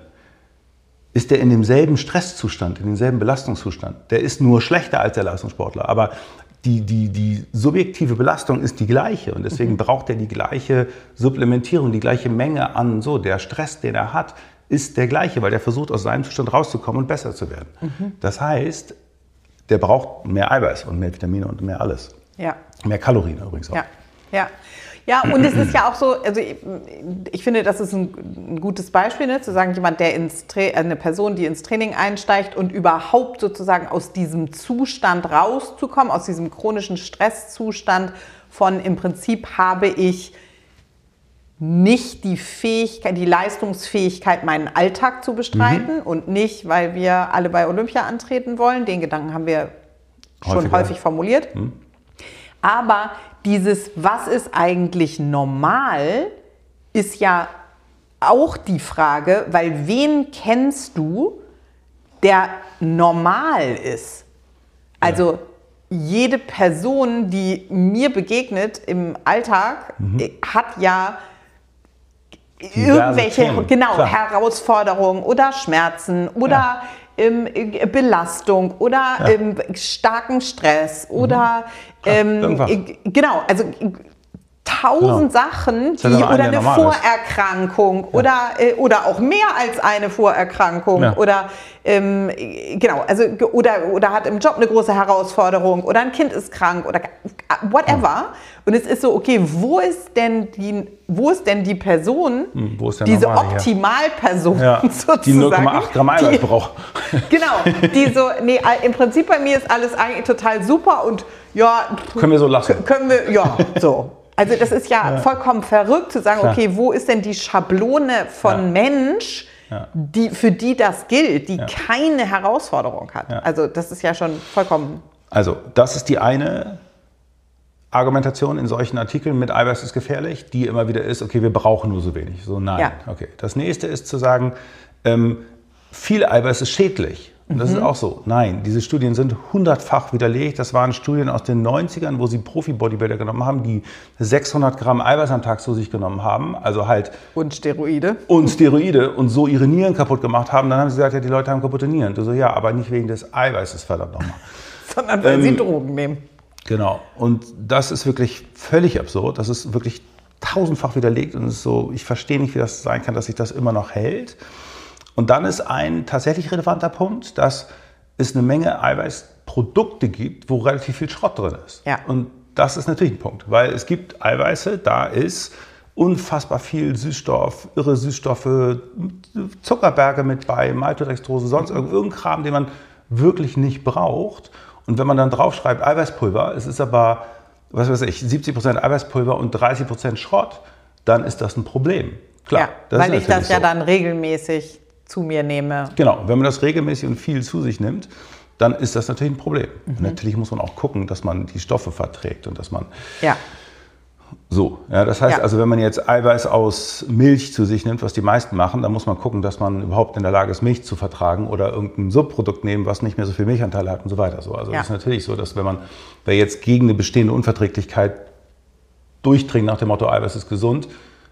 ist der in demselben Stresszustand, in demselben Belastungszustand. Der ist nur schlechter als der Leistungssportler, aber Die, die, die subjektive Belastung ist die gleiche und deswegen mhm. braucht er die gleiche Supplementierung, die gleiche Menge an, so der Stress, den er hat, ist der gleiche, weil der versucht, aus seinem Zustand rauszukommen und besser zu werden. Mhm. Das heißt, der braucht mehr Eiweiß und mehr Vitamine und mehr alles. Ja. Mehr Kalorien übrigens auch. Ja, ja. Ja, und es ist ja auch so, also ich, ich finde, das ist ein, ein gutes Beispiel, ne, zu sagen, jemand, der ins Tra- eine Person, die ins Training einsteigt und überhaupt sozusagen aus diesem Zustand rauszukommen, aus diesem chronischen Stresszustand von im Prinzip habe ich nicht die Fähigkeit, die Leistungsfähigkeit, meinen Alltag zu bestreiten mhm. und nicht, weil wir alle bei Olympia antreten wollen. Den Gedanken haben wir schon häufig, häufig formuliert. Mhm. Aber dieses, was ist eigentlich normal, ist ja auch die Frage, weil wen kennst du, der normal ist? Also ja. jede Person, die mir begegnet im Alltag, mhm. hat ja diverse irgendwelche Themen. Genau, Klar. Herausforderungen oder Schmerzen oder ja. ähm, Belastung oder ja. ähm, starken Stress mhm. oder ähm, genau, also tausend genau. Sachen, die oder eine, eine Vorerkrankung ja. oder, äh, oder auch mehr als eine Vorerkrankung ja. oder ähm, genau, also oder, oder hat im Job eine große Herausforderung oder ein Kind ist krank oder whatever. Ja. Und es ist so, okay, wo ist denn die, wo ist denn die Person, hm, wo ist diese normale, Optimalperson ja. sozusagen, die null Komma acht Gramm Eiweiß braucht. Genau, die so, nee, im Prinzip bei mir ist alles eigentlich total super und ja, können wir so lassen. Können wir, ja, so. Also das ist ja, ja vollkommen verrückt zu sagen, okay, wo ist denn die Schablone von ja. Mensch, ja. die, für die das gilt, die ja. keine Herausforderung hat. Ja. Also das ist ja schon vollkommen... Also das ist die eine Argumentation in solchen Artikeln mit Eiweiß ist gefährlich, die immer wieder ist, okay, wir brauchen nur so wenig. So nein. Ja. Okay. Das nächste ist zu sagen, ähm, viel Eiweiß ist schädlich. Und das mhm. ist auch so. Nein, diese Studien sind hundertfach widerlegt. Das waren Studien aus den neunzigern, wo sie Profi-Bodybuilder genommen haben, die sechshundert Gramm Eiweiß am Tag zu sich genommen haben. Also halt und Steroide. Und Steroide und so ihre Nieren kaputt gemacht haben. Dann haben sie gesagt, ja, die Leute haben kaputte Nieren. Du so, ja, aber nicht wegen des Eiweißes, verdammt nochmal. Sondern weil ähm, sie Drogen nehmen. Genau. Und das ist wirklich völlig absurd. Das ist wirklich tausendfach widerlegt. Und es ist so, ich verstehe nicht, wie das sein kann, dass sich das immer noch hält. Und dann ist ein tatsächlich relevanter Punkt, dass es eine Menge Eiweißprodukte gibt, wo relativ viel Schrott drin ist. Ja. Und das ist natürlich ein Punkt, weil es gibt Eiweiße, da ist unfassbar viel Süßstoff, irre Süßstoffe, Zuckerberge mit bei, Maltodextrose, sonst irgendein Kram, den man wirklich nicht braucht. Und wenn man dann draufschreibt Eiweißpulver, es ist aber, was weiß ich, siebzig Prozent Eiweißpulver und dreißig Prozent Schrott, dann ist das ein Problem. Klar, ja, das weil ist ich das so. ja dann regelmäßig zu mir nehme. Genau, wenn man das regelmäßig und viel zu sich nimmt, dann ist das natürlich ein Problem. Mhm. Und natürlich muss man auch gucken, dass man die Stoffe verträgt und dass man... Ja. So, ja, das heißt ja. also, wenn man jetzt Eiweiß aus Milch zu sich nimmt, was die meisten machen, dann muss man gucken, dass man überhaupt in der Lage ist, Milch zu vertragen oder irgendein Subprodukt nehmen, was nicht mehr so viel Milchanteile hat und so weiter. So, also es ja. ist natürlich so, dass wenn man, wer jetzt gegen eine bestehende Unverträglichkeit durchdringt nach dem Motto, Eiweiß ist gesund,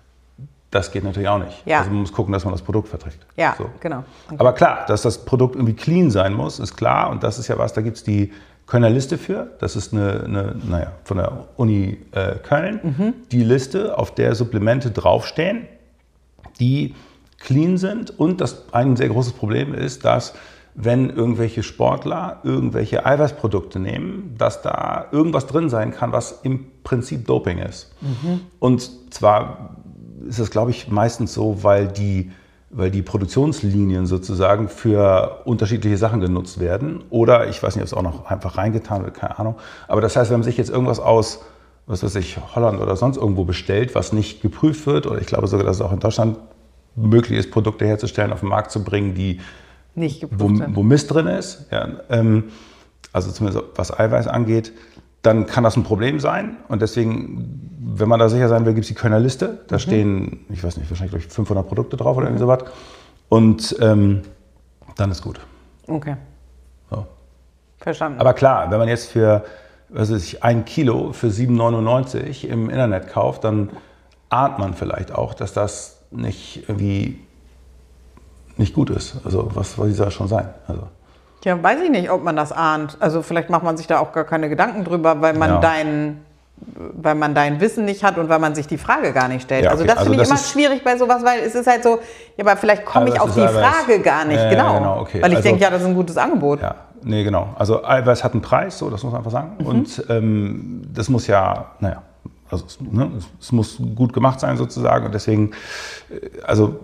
das geht natürlich auch nicht. Ja. Also man muss gucken, dass man das Produkt verträgt. Ja, so. genau. Okay. Aber klar, dass das Produkt irgendwie clean sein muss, ist klar. Und das ist ja was, da gibt es die Kölner Liste für. Das ist eine, eine naja, von der Uni äh, Köln. Mhm. Die Liste, auf der Supplemente draufstehen, die clean sind. Und das ein sehr großes Problem ist, dass wenn irgendwelche Sportler irgendwelche Eiweißprodukte nehmen, dass da irgendwas drin sein kann, was im Prinzip Doping ist. Mhm. Und zwar ist das, glaube ich, meistens so, weil die, weil die Produktionslinien sozusagen für unterschiedliche Sachen genutzt werden. Oder ich weiß nicht, ob es auch noch einfach reingetan wird, keine Ahnung. Aber das heißt, wenn man sich jetzt irgendwas aus, was weiß ich, Holland oder sonst irgendwo bestellt, was nicht geprüft wird, oder ich glaube sogar, dass es auch in Deutschland möglich ist, Produkte herzustellen, auf den Markt zu bringen, die nicht geprüft wo, sind. wo Mist drin ist, ja, ähm, also zumindest was Eiweiß angeht, dann kann das ein Problem sein. Und deswegen, wenn man da sicher sein will, gibt es die Kölner Liste. Da mhm. stehen, ich weiß nicht, wahrscheinlich durch fünfhundert Produkte drauf oder mhm. irgendwie sowas. Und ähm, dann ist gut. Okay. So. Verstanden. Aber klar, wenn man jetzt für was weiß ich, ein Kilo für sieben neunundneunzig im Internet kauft, dann ahnt man vielleicht auch, dass das nicht irgendwie nicht gut ist. Also was, was soll das schon sein? Also. Ja, weiß ich nicht, ob man das ahnt. Also vielleicht macht man sich da auch gar keine Gedanken drüber, weil man, ja. dein, weil man dein Wissen nicht hat und weil man sich die Frage gar nicht stellt. Ja, okay. Also das also finde ich immer schwierig bei sowas, weil es ist halt so, ja, aber vielleicht komme ich auf die Frage gar nicht. Ja, genau. genau okay. Weil ich also, denke, ja, das ist ein gutes Angebot. Ja, nee, genau. Also Eiweiß hat einen Preis, so, das muss man einfach sagen. Mhm. Und ähm, das muss ja, naja, also es, ne, es muss gut gemacht sein sozusagen. Und deswegen, also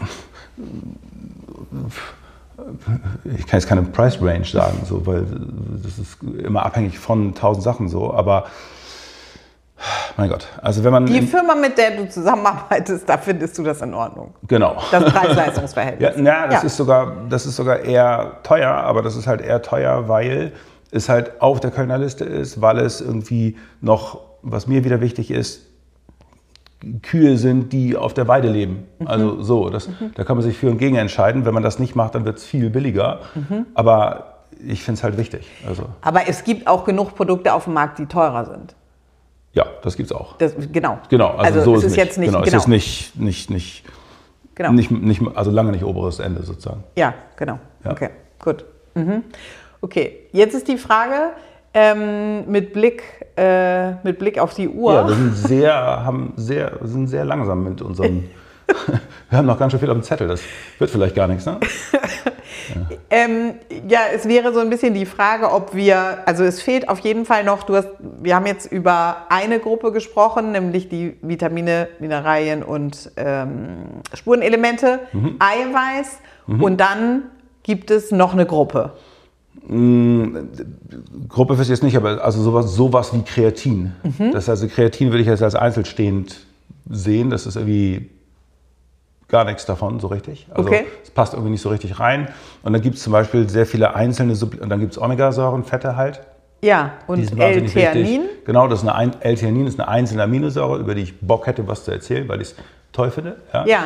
ich kann jetzt keine Price Range sagen, so, weil das ist immer abhängig von tausend Sachen so, aber mein Gott, also wenn man... Die Firma, mit der du zusammenarbeitest, da findest du das in Ordnung. Genau. Das Preis-Leistungs-Verhältnis. Ja, na, das, ja. ist sogar, das ist sogar eher teuer, aber das ist halt eher teuer, weil es halt auf der Kölner Liste ist, weil es irgendwie noch, was mir wieder wichtig ist, Kühe sind, die auf der Weide leben. Mhm. Also so, das, mhm. da kann man sich für und gegen entscheiden. Wenn man das nicht macht, dann wird es viel billiger. Mhm. Aber ich finde es halt wichtig. Also. Aber es gibt auch genug Produkte auf dem Markt, die teurer sind. Ja, das gibt's auch. Das, genau. Genau, also, also so es ist ist nicht. jetzt nicht. Genau, genau. es ist nicht, nicht, nicht, genau. nicht, nicht, also lange nicht oberes Ende sozusagen. Ja, genau. Ja. Okay, gut. Mhm. Okay, jetzt ist die Frage, ähm, mit Blick, äh, mit Blick auf die Uhr. Ja, wir sind sehr, haben sehr, sind sehr langsam mit unserem. Wir haben noch ganz schön viel auf dem Zettel. Das wird vielleicht gar nichts, ne? Ja. ähm, ja, es wäre so ein bisschen die Frage, ob wir, also es fehlt auf jeden Fall noch, du hast, wir haben jetzt über eine Gruppe gesprochen, nämlich die Vitamine, Mineralien und ähm, Spurenelemente, mhm. Eiweiß mhm. und dann gibt es noch eine Gruppe. Gruppe fürs jetzt nicht, aber also sowas, sowas wie Kreatin. Mhm. Das heißt, Kreatin würde ich jetzt als einzelstehend sehen. Das ist irgendwie gar nichts davon, so richtig. Also okay. Es passt irgendwie nicht so richtig rein. Und dann gibt es zum Beispiel sehr viele einzelne, Suppl- und dann gibt es Omegasäuren, Fette halt. Ja, und L-Theanin. Genau, das ist eine L-Theanin ist eine einzelne Aminosäure, über die ich Bock hätte, was zu erzählen, weil ich es toll finde. Ja. ja,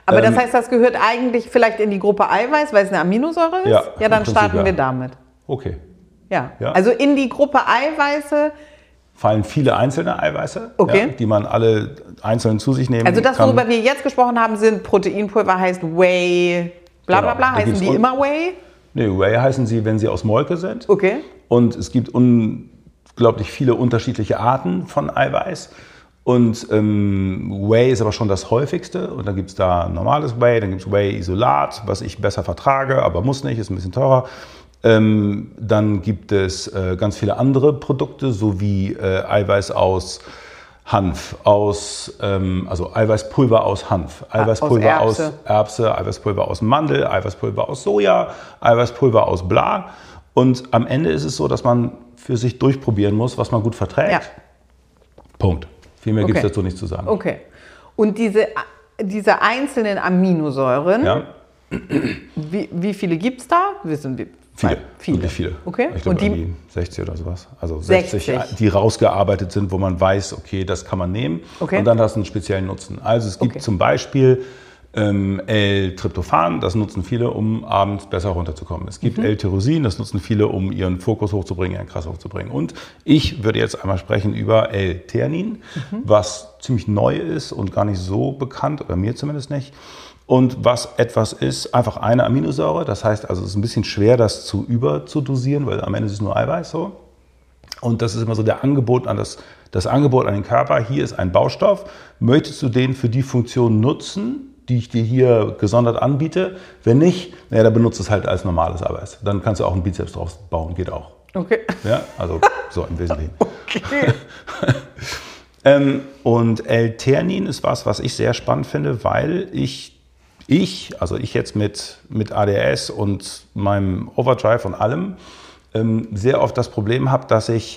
Aber Ähm, das heißt, das gehört eigentlich vielleicht in die Gruppe Eiweiß, weil es eine Aminosäure ist? Ja, ja im dann Prinzip starten ja. wir damit. Okay. Ja. Ja. Also in die Gruppe Eiweiße. Fallen viele einzelne Eiweiße, Okay. ja, die man alle einzeln zu sich nehmen Also das, kann. worüber wir jetzt gesprochen haben, sind Proteinpulver, heißt Whey, bla bla Genau. bla. Da Heißen gibt's die un- immer Whey? Nee, Whey heißen sie, wenn sie aus Molke sind. Okay. Und es gibt unglaublich viele unterschiedliche Arten von Eiweiß. Und ähm, Whey ist aber schon das häufigste. Und dann gibt es da normales Whey, dann gibt es Whey-Isolat, was ich besser vertrage, aber muss nicht, ist ein bisschen teurer. Ähm, dann gibt es äh, ganz viele andere Produkte, sowie äh, Eiweiß aus Hanf, aus, ähm, also Eiweißpulver aus Hanf, Eiweißpulver aus Erbse. Erbse, Eiweißpulver aus Mandel, Eiweißpulver aus Soja, Eiweißpulver aus bla. Und am Ende ist es so, dass man für sich durchprobieren muss, was man gut verträgt. Ja. Punkt. Viel mehr gibt es Okay. dazu nicht zu sagen. Okay. Und diese, diese einzelnen Aminosäuren, Ja? wie, wie viele gibt es da? Wissen wir. Viele, Viele. wirklich viele. Okay. Ich glaube Und die- irgendwie sechzig oder sowas. Also sechzig, sechzig. die rausgearbeitet sind, wo man weiß, okay, das kann man nehmen. Okay. Und dann hast du einen speziellen Nutzen. Also es gibt Okay. zum Beispiel ähm, L-Tryptophan, das nutzen viele, um abends besser runterzukommen. Es gibt L-Tyrosin, das nutzen viele, um ihren Fokus hochzubringen, ihren Krass hochzubringen. Und ich würde jetzt einmal sprechen über L-Theanin, was ziemlich neu ist und gar nicht so bekannt, oder mir zumindest nicht. Und was etwas ist, einfach eine Aminosäure. Das heißt also, es ist ein bisschen schwer, das zu überzudosieren, weil am Ende ist es nur Eiweiß so. Und das ist immer so der Angebot an das, das Angebot an den Körper. Hier ist ein Baustoff. Möchtest du den für die Funktion nutzen, die ich dir hier gesondert anbiete? Wenn nicht, naja, dann benutzt es halt als normales Eiweiß. Dann kannst du auch einen Bizeps draus bauen, geht auch. Okay. Ja, also so im Wesentlichen. Okay. Ähm, und L-Theanin ist was, was ich sehr spannend finde, weil ich, ich also ich jetzt mit, mit A D S und meinem Overdrive und allem, ähm, sehr oft das Problem habe, dass ich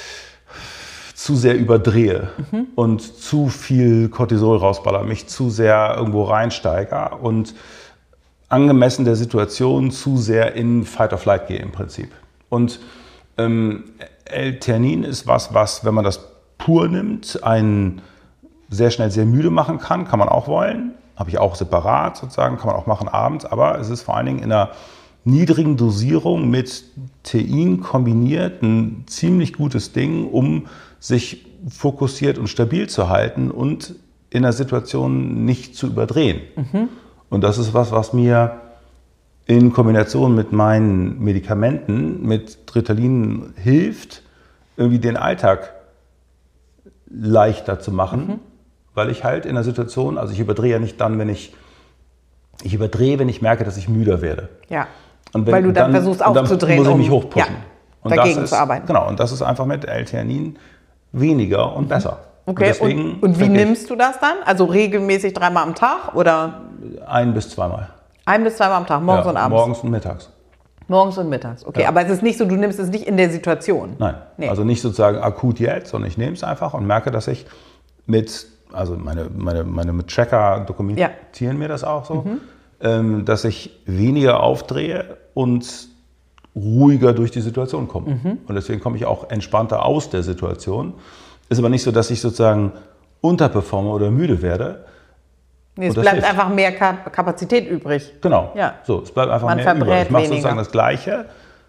zu sehr überdrehe Mhm. und zu viel Cortisol rausballer, mich zu sehr irgendwo reinsteige und angemessen der Situation zu sehr in Fight or Flight gehe im Prinzip. Und ähm, L-Theanin ist was, was, wenn man das pur nimmt, einen sehr schnell sehr müde machen kann, kann man auch wollen. Habe ich auch separat sozusagen, kann man auch machen abends, aber es ist vor allen Dingen in einer niedrigen Dosierung mit Thein kombiniert ein ziemlich gutes Ding, um sich fokussiert und stabil zu halten und in der Situation nicht zu überdrehen. Und das ist was, was mir in Kombination mit meinen Medikamenten, mit Ritalin hilft, irgendwie den Alltag leichter zu machen, Mhm. weil ich halt in der Situation, also ich überdrehe ja nicht dann, wenn ich, ich überdrehe, wenn ich merke, dass ich müder werde. Ja. Und wenn, Weil du dann, und versuchst und dann aufzudrehen. muss ich mich um- hochpushen. Ja, Und dagegen das ist, zu arbeiten. Genau, und das ist einfach mit L-Theanin weniger und besser. Okay, deswegen und, und wie trinke ich nimmst du das dann? Also regelmäßig dreimal am Tag oder ein bis zweimal. ein bis zweimal am Tag, morgens Ja, und abends? Morgens und mittags. Morgens und mittags, okay. Ja. Aber es ist nicht so, du nimmst es nicht in der Situation. Nein, Nee. also nicht sozusagen akut jetzt, sondern ich nehme es einfach und merke, dass ich mit, also meine, meine, meine mit Tracker dokumentieren mir das auch so, ähm, dass ich weniger aufdrehe und ruhiger durch die Situation komme. Und deswegen komme ich auch entspannter aus der Situation. Ist aber nicht so, dass ich sozusagen unterperforme oder müde werde. Nee, es Und das bleibt hilft. einfach mehr Kap Kapazität übrig. Genau. Ja. So, es bleibt einfach Man mehr übrig. verbrät Ich mache weniger. sozusagen das Gleiche,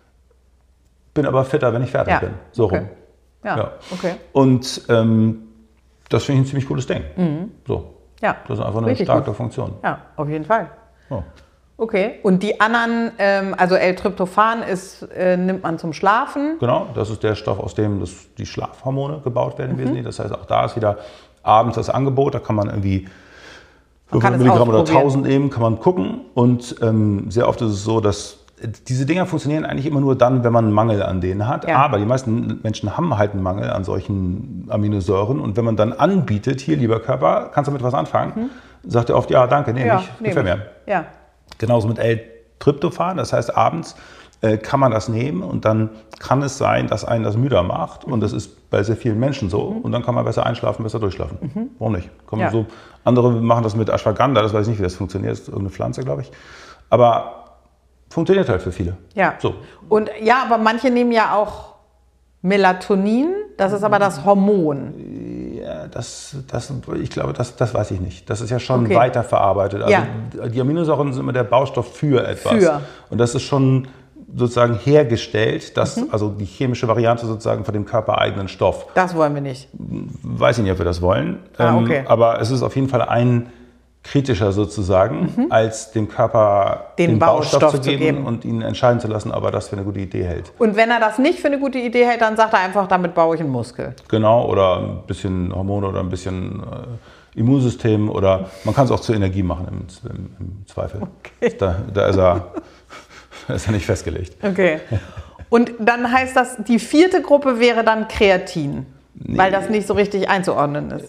bin aber fitter, wenn ich fertig Ja. bin. So Okay. rum. Ja, Ja. okay. Und ähm, das finde ich ein ziemlich cooles Ding. So, Ja, das ist einfach eine richtig starke gut. Funktion. Ja, auf jeden Fall. Oh. Okay. Und die anderen, ähm, also L-Tryptophan ist, äh, nimmt man zum Schlafen. Genau, das ist der Stoff, aus dem das, die Schlafhormone gebaut werden im Mhm. Wesentlichen. Das heißt, auch da ist wieder abends das Angebot, da kann man irgendwie Man kann es Milligramm oder ausprobieren. tausend nehmen, kann man gucken. Und ähm, sehr oft ist es so, dass diese Dinger funktionieren eigentlich immer nur dann, wenn man einen Mangel an denen hat. Ja. Aber die meisten Menschen haben halt einen Mangel an solchen Aminosäuren. Und wenn man dann anbietet, hier, lieber Körper, kannst du damit was anfangen? Sagt er oft, ja, danke, nehme Mhm. Ja, ich, nehm gefällt ich. mir. Ja. Genauso mit L-Tryptophan, das heißt, abends äh, kann man das nehmen und dann kann es sein, dass einen das müder macht. Und das ist bei sehr vielen Menschen so. Und dann kann man besser einschlafen, besser durchschlafen. Warum nicht? Kann man Ja. so, andere machen das mit Ashwagandha, das weiß ich nicht, wie das funktioniert. Das ist irgendeine Pflanze, glaube ich. Aber funktioniert halt für viele. Ja. So. Und ja, aber manche nehmen ja auch Melatonin. Das ist aber das Hormon. Ja, das, das, ich glaube, das, das weiß ich nicht. Das ist ja schon Okay. weiterverarbeitet. Also Ja. die Aminosäuren sind immer der Baustoff für etwas. Für. Und das ist schon sozusagen hergestellt, dass, mhm. also die chemische Variante sozusagen von dem körpereigenen Stoff. Das wollen wir nicht. Weiß ich nicht, ob wir das wollen. Ah, okay. ähm, aber es ist auf jeden Fall ein kritischer sozusagen, mhm. als dem Körper den, den Baustoff, Baustoff zu, geben zu geben und ihn entscheiden zu lassen, ob er das für eine gute Idee hält. Und wenn er das nicht für eine gute Idee hält, dann sagt er einfach, damit baue ich einen Muskel. Genau, oder ein bisschen Hormone oder ein bisschen äh, Immunsystem oder man kann es auch zur Energie machen im, im, im Zweifel. Okay. Da, da ist er, da ist er nicht festgelegt. Okay. Und dann heißt das, die vierte Gruppe wäre dann Kreatin, nee. weil das nicht so richtig einzuordnen ist.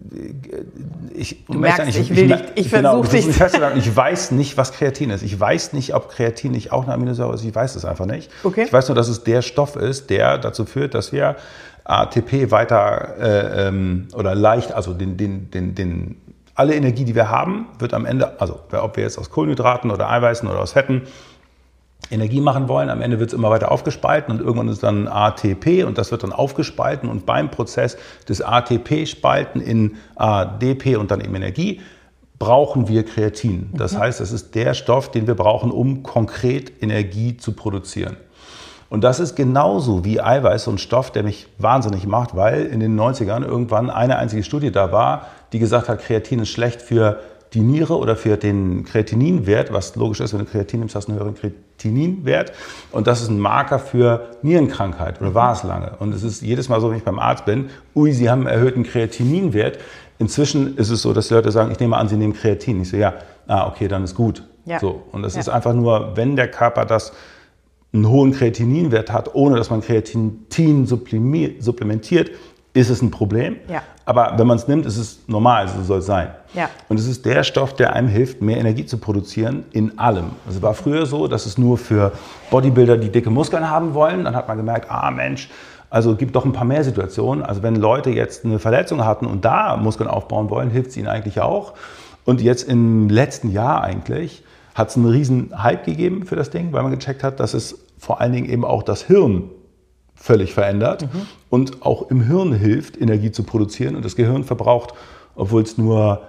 Ich, du merkst, ich, ich will dich, ich genau, versuche dich. Ich weiß nicht, was Kreatin ist. Ich weiß nicht, ob Kreatin nicht auch eine Aminosäure ist. Ich weiß es einfach nicht. Okay. Ich weiß nur, dass es der Stoff ist, der dazu führt, dass wir A T P weiter äh, ähm, oder leicht, also den, den, den, den, alle Energie, die wir haben, wird am Ende, also ob wir jetzt aus Kohlenhydraten oder Eiweißen oder aus Fetten Energie machen wollen, am Ende wird es immer weiter aufgespalten und irgendwann ist dann A T P und das wird dann aufgespalten und beim Prozess des A T P-Spalten in A D P und dann eben Energie brauchen wir Kreatin. Das mhm. heißt, das ist der Stoff, den wir brauchen, um konkret Energie zu produzieren. Und das ist genauso wie Eiweiß, so ein Stoff, der mich wahnsinnig macht, weil in den neunzigern irgendwann eine einzige Studie da war, die gesagt hat, Kreatin ist schlecht für die Niere oder für den Kreatininwert, was logisch ist, wenn du Kreatin nimmst, hast du einen höheren Kreatininwert. Und das ist ein Marker für Nierenkrankheit oder war es lange. Und es ist jedes Mal so, wenn ich beim Arzt bin, ui, Sie haben einen erhöhten Kreatininwert. Inzwischen ist es so, dass die Leute sagen, ich nehme an, Sie nehmen Kreatin. Ich so, ja, ah, okay, dann ist gut. Ja. So. Und es ja. ist einfach nur, wenn der Körper das einen hohen Kreatininwert hat, ohne dass man Kreatin supplementiert, ist es ein Problem. Ja. Aber wenn man es nimmt, ist es normal, so soll es sein. Ja. Und es ist der Stoff, der einem hilft, mehr Energie zu produzieren in allem. Also es war früher so, dass es nur für Bodybuilder, die dicke Muskeln haben wollen, dann hat man gemerkt, ah Mensch, also gibt doch ein paar mehr Situationen. Also wenn Leute jetzt eine Verletzung hatten und da Muskeln aufbauen wollen, hilft es ihnen eigentlich auch. Und jetzt im letzten Jahr eigentlich hat es einen riesen Hype gegeben für das Ding, weil man gecheckt hat, dass es vor allen Dingen eben auch das Hirn völlig verändert mhm. und auch im Hirn hilft, Energie zu produzieren. Und das Gehirn verbraucht, obwohl es nur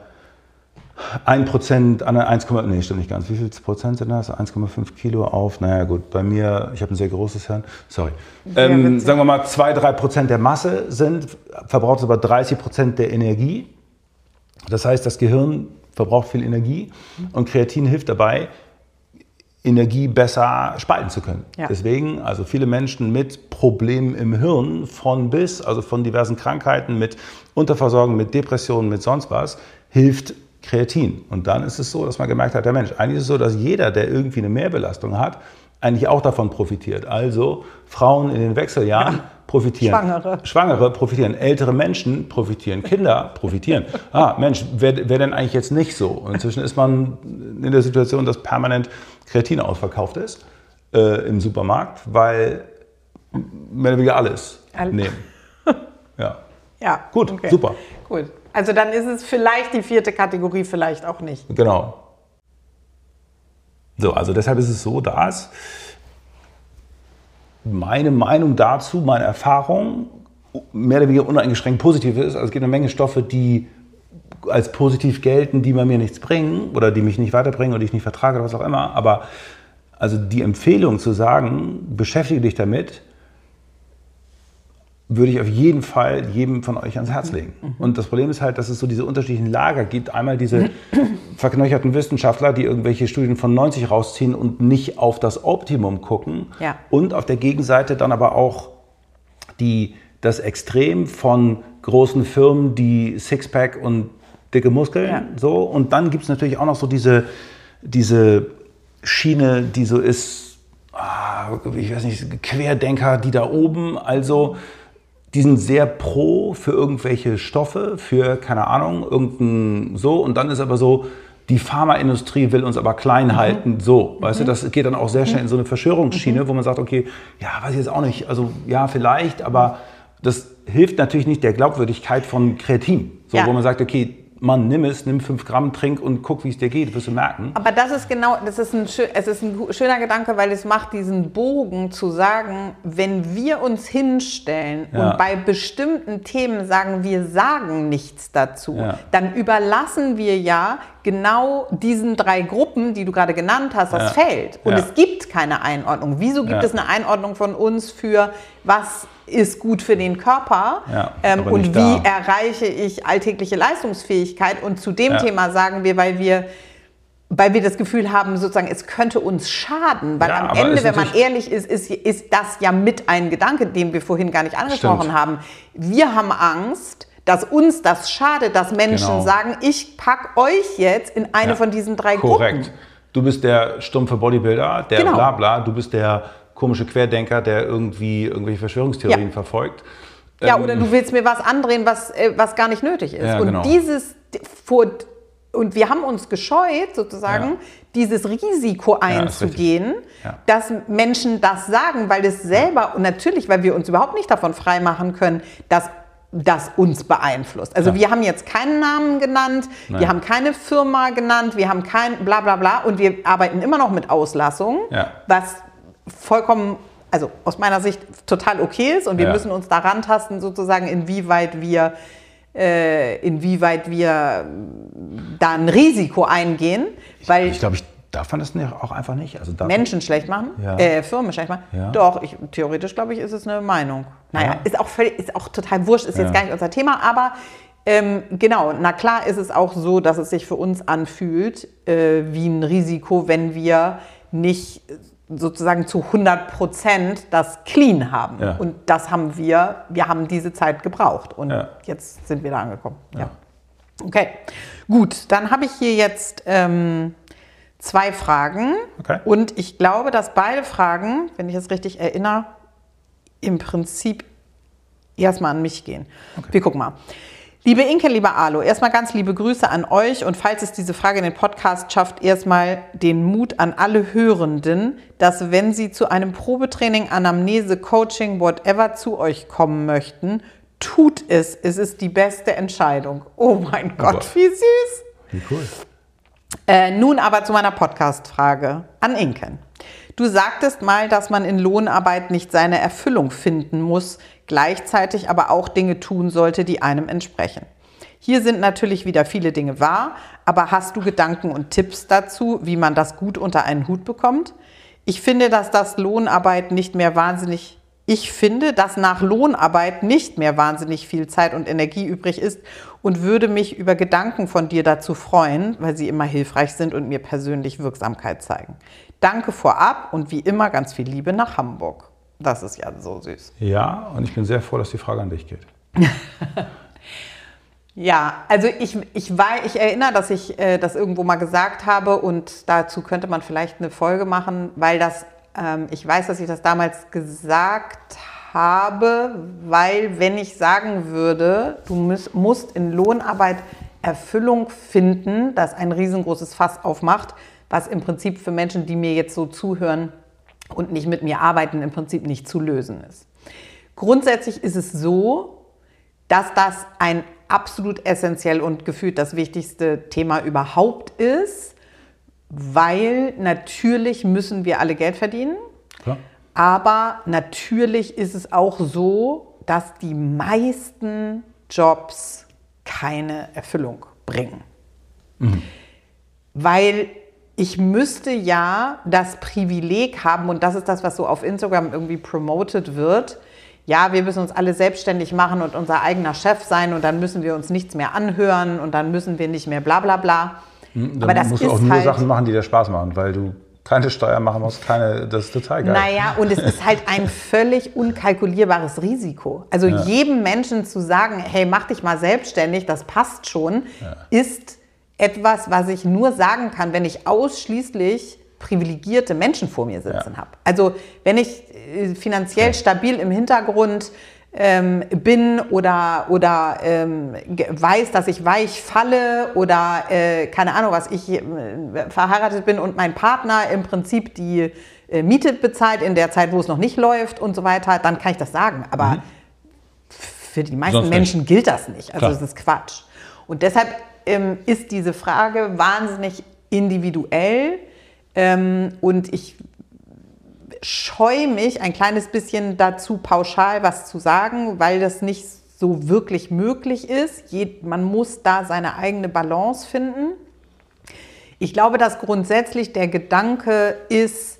ein Prozent, eins, nee, stimmt nicht ganz. Wie viel Prozent sind das? eins Komma fünf Kilo auf, naja gut, bei mir, ich habe ein sehr großes Hirn, sorry. Ähm, sagen wir mal, zwei, drei Prozent der Masse sind, verbraucht es aber dreißig Prozent der Energie. Das heißt, das Gehirn verbraucht viel Energie und Kreatin hilft dabei, Energie besser spalten zu können. Ja. Deswegen, also viele Menschen mit Problemen im Hirn von bis, also von diversen Krankheiten, mit Unterversorgung, mit Depressionen, mit sonst was, hilft Kreatin. Und dann ist es so, dass man gemerkt hat, der Mensch, eigentlich ist es so, dass jeder, der irgendwie eine Mehrbelastung hat, eigentlich auch davon profitiert. Also Frauen in den Wechseljahren ja. profitieren. Schwangere. Schwangere profitieren. Ältere Menschen profitieren. Kinder profitieren. Ah, Mensch, wer, wer denn eigentlich jetzt nicht so? Und inzwischen ist man in der Situation, dass permanent Kreatin ausverkauft ist äh, im Supermarkt, weil mehr oder weniger alles All nehmen. Ja. Ja. Gut, okay. super. Gut. Also dann ist es vielleicht die vierte Kategorie, vielleicht auch nicht. Genau. So, also deshalb ist es so, dass meine Meinung dazu, meine Erfahrung mehr oder weniger uneingeschränkt positiv ist. Also es gibt eine Menge Stoffe, die als positiv gelten, die bei mir nichts bringen oder die mich nicht weiterbringen oder die ich nicht vertrage oder was auch immer. Aber also die Empfehlung zu sagen, beschäftige dich damit, würde ich auf jeden Fall jedem von euch ans Herz legen. Mhm. Und das Problem ist halt, dass es so diese unterschiedlichen Lager gibt. Einmal diese verknöcherten Wissenschaftler, die irgendwelche Studien von neunzig rausziehen und nicht auf das Optimum gucken. Ja. Und auf der Gegenseite dann aber auch die, das Extrem von großen Firmen, die Sixpack und dicke Muskeln. Ja. So. Und dann gibt es natürlich auch noch so diese, diese Schiene, die so ist, ah, ich weiß nicht, Querdenker, die da oben, also die sind sehr pro für irgendwelche Stoffe, für, keine Ahnung, irgendein so. Und dann ist aber so, die Pharmaindustrie will uns aber klein mhm. halten, so. Weißt mhm. du, das geht dann auch sehr schnell in so eine Verschwörungsschiene, mhm. wo man sagt, okay, ja, weiß ich jetzt auch nicht, also ja, vielleicht, aber das hilft natürlich nicht der Glaubwürdigkeit von Kreatin. So, ja. wo man sagt, okay, Mann, nimm es, nimm fünf Gramm, trink und guck, wie es dir geht, wirst du merken. Aber das ist genau, das ist ein, es ist ein schöner Gedanke, weil es macht diesen Bogen zu sagen, wenn wir uns hinstellen Ja. und bei bestimmten Themen sagen, wir sagen nichts dazu, Ja. dann überlassen wir ja genau diesen drei Gruppen, die du gerade genannt hast, das Ja. Feld. Und Ja. es gibt keine Einordnung. Wieso gibt Ja. es eine Einordnung von uns für, was ist gut für den Körper Ja, ähm, aber und nicht wie da. erreiche ich alltägliche Leistungsfähigkeit? Und zu dem Ja. Thema sagen wir, weil wir weil wir das Gefühl haben, sozusagen, es könnte uns schaden. Weil Ja, am aber Ende, ist wenn man natürlich- ehrlich ist, ist, ist das ja mit ein Gedanke, den wir vorhin gar nicht angesprochen Stimmt. haben. Wir haben Angst, dass uns das schadet, dass Menschen Genau. sagen, ich pack euch jetzt in eine Ja. von diesen drei Korrekt. Gruppen. Du bist der stumpfe Bodybuilder, der Genau. Blabla, du bist der komische Querdenker, der irgendwie irgendwelche Verschwörungstheorien Ja. verfolgt. Ja, Ähm, oder du willst mir was andrehen, was, äh, was gar nicht nötig ist. Ja, und genau. dieses vor, und wir haben uns gescheut, sozusagen, Ja. dieses Risiko ist einzugehen, Ja. dass Menschen das sagen, weil es selber, und natürlich, weil wir uns überhaupt nicht davon freimachen können, dass das uns beeinflusst. Also Ja. wir haben jetzt keinen Namen genannt, Nein. wir haben keine Firma genannt, wir haben kein bla bla bla und wir arbeiten immer noch mit Auslassung, Ja. was vollkommen, also aus meiner Sicht total okay ist und wir Ja. müssen uns daran tasten, sozusagen, inwieweit wir, äh, inwieweit wir da ein Risiko eingehen, weil Ich glaube, ich darf man das nicht, auch einfach nicht. Also darf Menschen schlecht machen, Ja. äh, Firmen schlecht machen. Ja. Doch, ich, theoretisch glaube ich, ist es eine Meinung. Naja, Ja. ist auch völlig, ist auch total wurscht, ist jetzt Ja. gar nicht unser Thema, aber ähm, genau, na klar ist es auch so, dass es sich für uns anfühlt äh, wie ein Risiko, wenn wir nicht sozusagen zu hundert Prozent das clean haben. Ja. Und das haben wir, wir haben diese Zeit gebraucht und Ja. jetzt sind wir da angekommen. Ja. Ja. Okay, gut, dann habe ich hier jetzt ähm, zwei Fragen Okay. und ich glaube, dass beide Fragen, wenn ich es richtig erinnere, im Prinzip erstmal an mich gehen. Okay. Wir gucken mal. Liebe Inke, lieber Alo, erstmal ganz liebe Grüße an euch und falls es diese Frage in den Podcast schafft, erstmal den Mut an alle Hörenden, dass wenn sie zu einem Probetraining, Anamnese, Coaching, whatever zu euch kommen möchten, tut es. Es ist die beste Entscheidung. Oh mein Gott, Gott. wie süß. Wie cool. Äh, nun aber zu meiner Podcast-Frage an Inken. Du sagtest mal, dass man in Lohnarbeit nicht seine Erfüllung finden muss, gleichzeitig aber auch Dinge tun sollte, die einem entsprechen. Hier sind natürlich wieder viele Dinge wahr, aber hast du Gedanken und Tipps dazu, wie man das gut unter einen Hut bekommt? Ich finde, dass das Lohnarbeit nicht mehr wahnsinnig Ich finde, dass nach Lohnarbeit nicht mehr wahnsinnig viel Zeit und Energie übrig ist und würde mich über Gedanken von dir dazu freuen, weil sie immer hilfreich sind und mir persönlich Wirksamkeit zeigen. Danke vorab und wie immer ganz viel Liebe nach Hamburg. Das ist ja so süß. Ja, und ich bin sehr froh, dass die Frage an dich geht. Ja, also ich, ich, war, ich erinnere, dass ich äh, das irgendwo mal gesagt habe und dazu könnte man vielleicht eine Folge machen, weil das, ähm, ich weiß, dass ich das damals gesagt habe, weil wenn ich sagen würde, du musst, musst in Lohnarbeit Erfüllung finden, das ein riesengroßes Fass aufmacht, was im Prinzip für Menschen, die mir jetzt so zuhören und nicht mit mir arbeiten, im Prinzip nicht zu lösen ist. Grundsätzlich ist es so, dass das ein absolut essentiell und gefühlt das wichtigste Thema überhaupt ist, weil natürlich müssen wir alle Geld verdienen, Klar. aber natürlich ist es auch so, dass die meisten Jobs keine Erfüllung bringen. Mhm. Weil ich müsste ja das Privileg haben, und das ist das, was so auf Instagram irgendwie promoted wird, ja, wir müssen uns alle selbstständig machen und unser eigener Chef sein und dann müssen wir uns nichts mehr anhören und dann müssen wir nicht mehr bla bla bla. Hm, dann Aber das musst ist du auch nur halt, Sachen machen, die dir Spaß machen, weil du keine Steuern machen musst, keine, das ist total geil. Naja, und es ist halt ein völlig unkalkulierbares Risiko. Also Ja. jedem Menschen zu sagen, hey, mach dich mal selbstständig, das passt schon, Ja. ist etwas, was ich nur sagen kann, wenn ich ausschließlich privilegierte Menschen vor mir sitzen Ja. habe. Also wenn ich äh, finanziell Ja. stabil im Hintergrund ähm, bin oder, oder ähm, ge- weiß, dass ich weich falle oder äh, keine Ahnung was, ich äh, verheiratet bin und mein Partner im Prinzip die äh, Miete bezahlt in der Zeit, wo es noch nicht läuft und so weiter, dann kann ich das sagen. Aber Mhm. für die meisten Sonst nicht. Menschen gilt das nicht. Also Klar. das ist Quatsch. Und deshalb ähm, ist diese Frage wahnsinnig individuell ähm, und ich scheue mich ein kleines bisschen dazu, pauschal was zu sagen, weil das nicht so wirklich möglich ist. Je, man muss da seine eigene Balance finden. Ich glaube, dass grundsätzlich der Gedanke ist,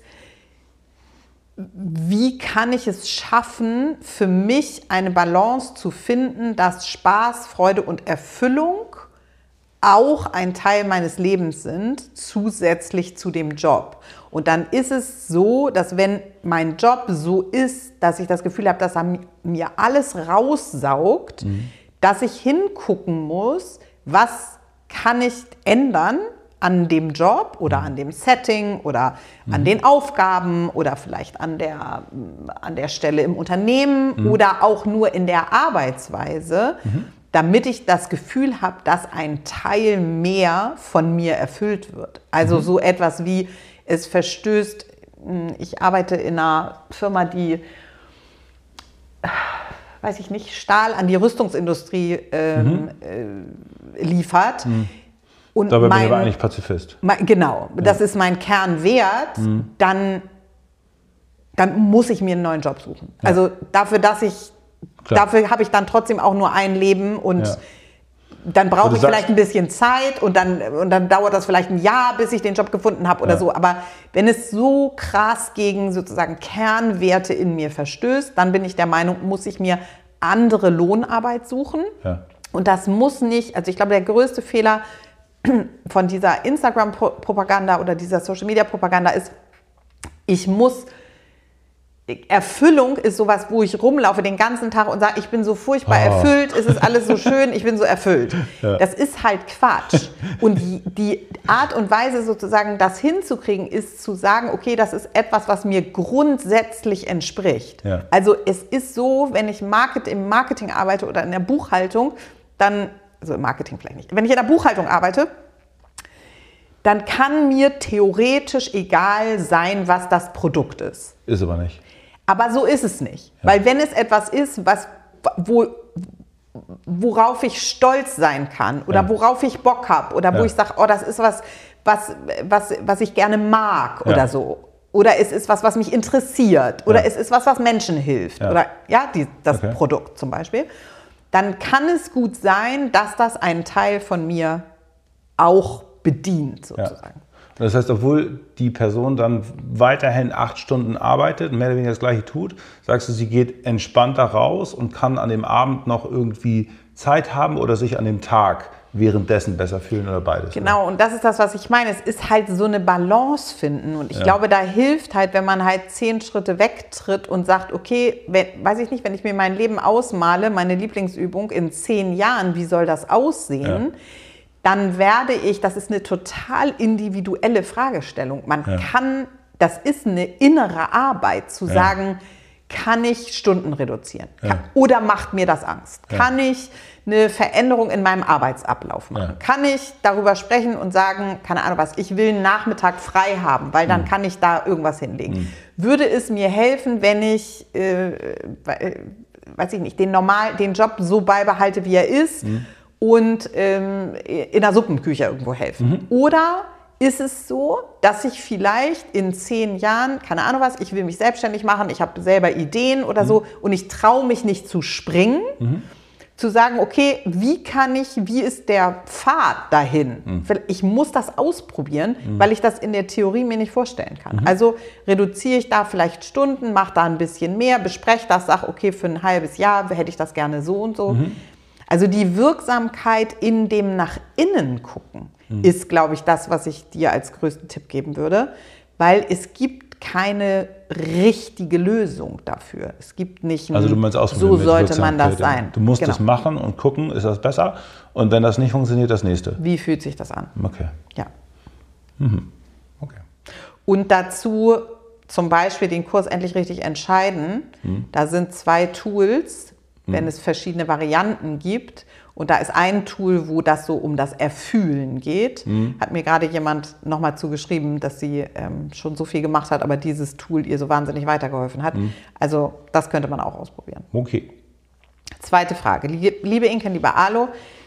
wie kann ich es schaffen, für mich eine Balance zu finden, dass Spaß, Freude und Erfüllung auch ein Teil meines Lebens sind, zusätzlich zu dem Job. Und dann ist es so, dass wenn mein Job so ist, dass ich das Gefühl habe, dass er mir alles raussaugt, mhm. dass ich hingucken muss, was kann ich ändern an dem Job oder an dem Setting oder mhm. an den Aufgaben oder vielleicht an der, an der Stelle im Unternehmen mhm. oder auch nur in der Arbeitsweise, mhm. damit ich das Gefühl habe, dass ein Teil mehr von mir erfüllt wird. Also mhm. so etwas wie, es verstößt, ich arbeite in einer Firma, die, weiß ich nicht, Stahl an die Rüstungsindustrie ähm, mhm. äh, liefert. Mhm. Und Dabei mein, bin ich aber eigentlich Pazifist. Mein, genau, ja. das ist mein Kernwert, mhm. dann, dann muss ich mir einen neuen Job suchen. Ja. Also dafür, dass ich, Klar. dafür habe ich dann trotzdem auch nur ein Leben und ja. dann brauche ich vielleicht ein bisschen Zeit und dann, und dann dauert das vielleicht ein Jahr, bis ich den Job gefunden habe oder ja. so. Aber wenn es so krass gegen sozusagen Kernwerte in mir verstößt, dann bin ich der Meinung, muss ich mir andere Lohnarbeit suchen. Ja. Und das muss nicht, also ich glaube, der größte Fehler von dieser Instagram-Propaganda oder dieser Social-Media-Propaganda ist, ich muss, Erfüllung ist sowas, wo ich rumlaufe den ganzen Tag und sage, ich bin so furchtbar oh. erfüllt, es ist alles so schön, ich bin so erfüllt. Ja. Das ist halt Quatsch. Und die, die Art und Weise sozusagen, das hinzukriegen, ist zu sagen, okay, das ist etwas, was mir grundsätzlich entspricht. Ja. Also es ist so, wenn ich Market, im Marketing arbeite oder in der Buchhaltung, dann also im Marketing vielleicht nicht. Wenn ich in der Buchhaltung arbeite, dann kann mir theoretisch egal sein, was das Produkt ist. Ist aber nicht. Aber so ist es nicht. Ja. Weil wenn es etwas ist, was, wo, worauf ich stolz sein kann oder ja. worauf ich Bock habe oder wo ja. ich sage, oh, das ist was, was, was, was ich gerne mag ja. oder so. Oder es ist was, was mich interessiert. Oder ja. es ist was, was Menschen hilft. Ja. Oder ja, die, das okay. Produkt zum Beispiel. Dann kann es gut sein, dass das einen Teil von mir auch bedient, sozusagen. Ja. Das heißt, obwohl die Person dann weiterhin acht Stunden arbeitet, mehr oder weniger das Gleiche tut, sagst du, sie geht entspannter raus und kann an dem Abend noch irgendwie Zeit haben oder sich an dem Tag währenddessen besser fühlen oder beides. Genau, und das ist das, was ich meine. Es ist halt so eine Balance finden. Und ich ja. glaube, da hilft halt, wenn man halt zehn Schritte wegtritt und sagt, okay, wenn, weiß ich nicht, wenn ich mir mein Leben ausmale, meine Lieblingsübung in zehn Jahren, wie soll das aussehen? Ja. Dann werde ich, das ist eine total individuelle Fragestellung. Man ja. kann, das ist eine innere Arbeit, zu ja. sagen, kann ich Stunden reduzieren? Ja. Kann, oder macht mir das Angst? Ja. Kann ich eine Veränderung in meinem Arbeitsablauf machen? Ja. Kann ich darüber sprechen und sagen, keine Ahnung was, ich will einen Nachmittag frei haben, weil dann mhm. kann ich da irgendwas hinlegen. Mhm. Würde es mir helfen, wenn ich, äh, weiß ich nicht, den, normal, den Job so beibehalte, wie er ist mhm. und ähm, in der Suppenküche irgendwo helfen? Mhm. Oder ist es so, dass ich vielleicht in zehn Jahren, keine Ahnung was, ich will mich selbstständig machen, ich habe selber Ideen oder mhm. so und ich traue mich nicht zu springen, mhm. zu sagen, okay, wie kann ich, wie ist der Pfad dahin? Mhm. Ich muss das ausprobieren, mhm. weil ich das in der Theorie mir nicht vorstellen kann. Mhm. Also reduziere ich da vielleicht Stunden, mache da ein bisschen mehr, bespreche das, sage, okay, für ein halbes Jahr hätte ich das gerne so und so. Mhm. Also die Wirksamkeit in dem nach innen gucken mhm. ist, glaube ich, das, was ich dir als größten Tipp geben würde, weil es gibt keine richtige Lösung dafür. Es gibt nicht ein, also du meinst so sollte man das sein. Du musst genau. es machen und gucken, ist das besser? Und wenn das nicht funktioniert, das nächste. Wie fühlt sich das an? Okay. Ja. Mhm. Okay. Und dazu zum Beispiel den Kurs Endlich richtig entscheiden. Mhm. Da sind zwei Tools, wenn mhm. es verschiedene Varianten gibt. Und da ist ein Tool, wo das so um das Erfühlen geht. Mhm. Hat mir gerade jemand nochmal zugeschrieben, dass sie ähm, schon so viel gemacht hat, aber dieses Tool ihr so wahnsinnig weitergeholfen hat. Mhm. Also das könnte man auch ausprobieren. Okay. Zweite Frage. Liebe Inken, lieber Alo,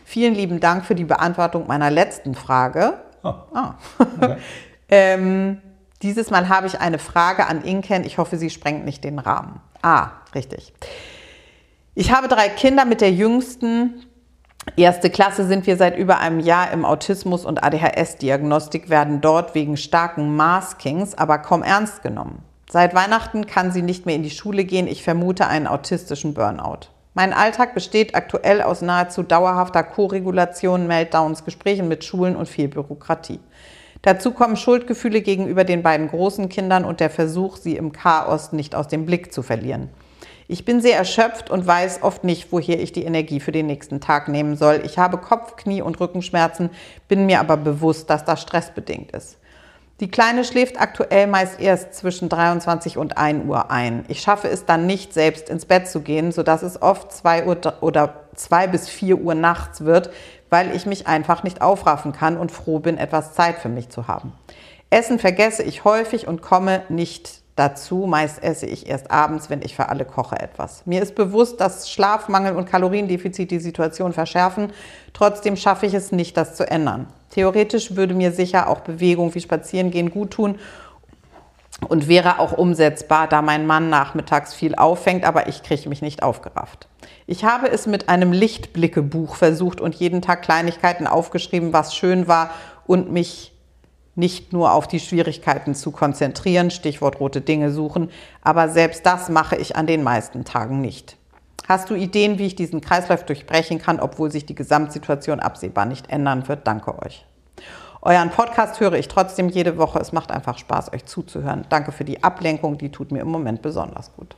Vielen lieben Dank für die Beantwortung meiner letzten Frage. Oh. Ah. Okay. ähm, dieses Mal habe ich eine Frage an Inken. Ich hoffe, sie sprengt nicht den Rahmen. Ah, richtig. Ich habe drei Kinder mit der jüngsten. Erste Klasse sind wir seit über einem Jahr im Autismus- und A D H S-Diagnostik, werden dort wegen starken Maskings aber kaum ernst genommen. Seit Weihnachten kann sie nicht mehr in die Schule gehen. Ich vermute einen autistischen Burnout. Mein Alltag besteht aktuell aus nahezu dauerhafter Koregulation, Meltdowns, Gesprächen mit Schulen und viel Bürokratie. Dazu kommen Schuldgefühle gegenüber den beiden großen Kindern und der Versuch, sie im Chaos nicht aus dem Blick zu verlieren. Ich bin sehr erschöpft und weiß oft nicht, woher ich die Energie für den nächsten Tag nehmen soll. Ich habe Kopf-, Knie- und Rückenschmerzen, bin mir aber bewusst, dass das stressbedingt ist. Die Kleine schläft aktuell meist erst zwischen dreiundzwanzig und ein Uhr ein. Ich schaffe es dann nicht, selbst ins Bett zu gehen, sodass es oft zwei Uhr oder zwei bis vier Uhr nachts wird, weil ich mich einfach nicht aufraffen kann und froh bin, etwas Zeit für mich zu haben. Essen vergesse ich häufig und komme nicht dazu. Meist esse ich erst abends, wenn ich für alle koche, etwas. Mir ist bewusst, dass Schlafmangel und Kaloriendefizit die Situation verschärfen. Trotzdem schaffe ich es nicht, das zu ändern. Theoretisch würde mir sicher auch Bewegung wie Spazierengehen gut tun und wäre auch umsetzbar, da mein Mann nachmittags viel auffängt, aber ich kriege mich nicht aufgerafft. Ich habe es mit einem Lichtblicke-Buch versucht und jeden Tag Kleinigkeiten aufgeschrieben, was schön war und mich nicht nur auf die Schwierigkeiten zu konzentrieren, Stichwort rote Dinge suchen, aber selbst das mache ich an den meisten Tagen nicht. Hast du Ideen, wie ich diesen Kreislauf durchbrechen kann, obwohl sich die Gesamtsituation absehbar nicht ändern wird? Danke euch. Euren Podcast höre ich trotzdem jede Woche. Es macht einfach Spaß, euch zuzuhören. Danke für die Ablenkung, die tut mir im Moment besonders gut.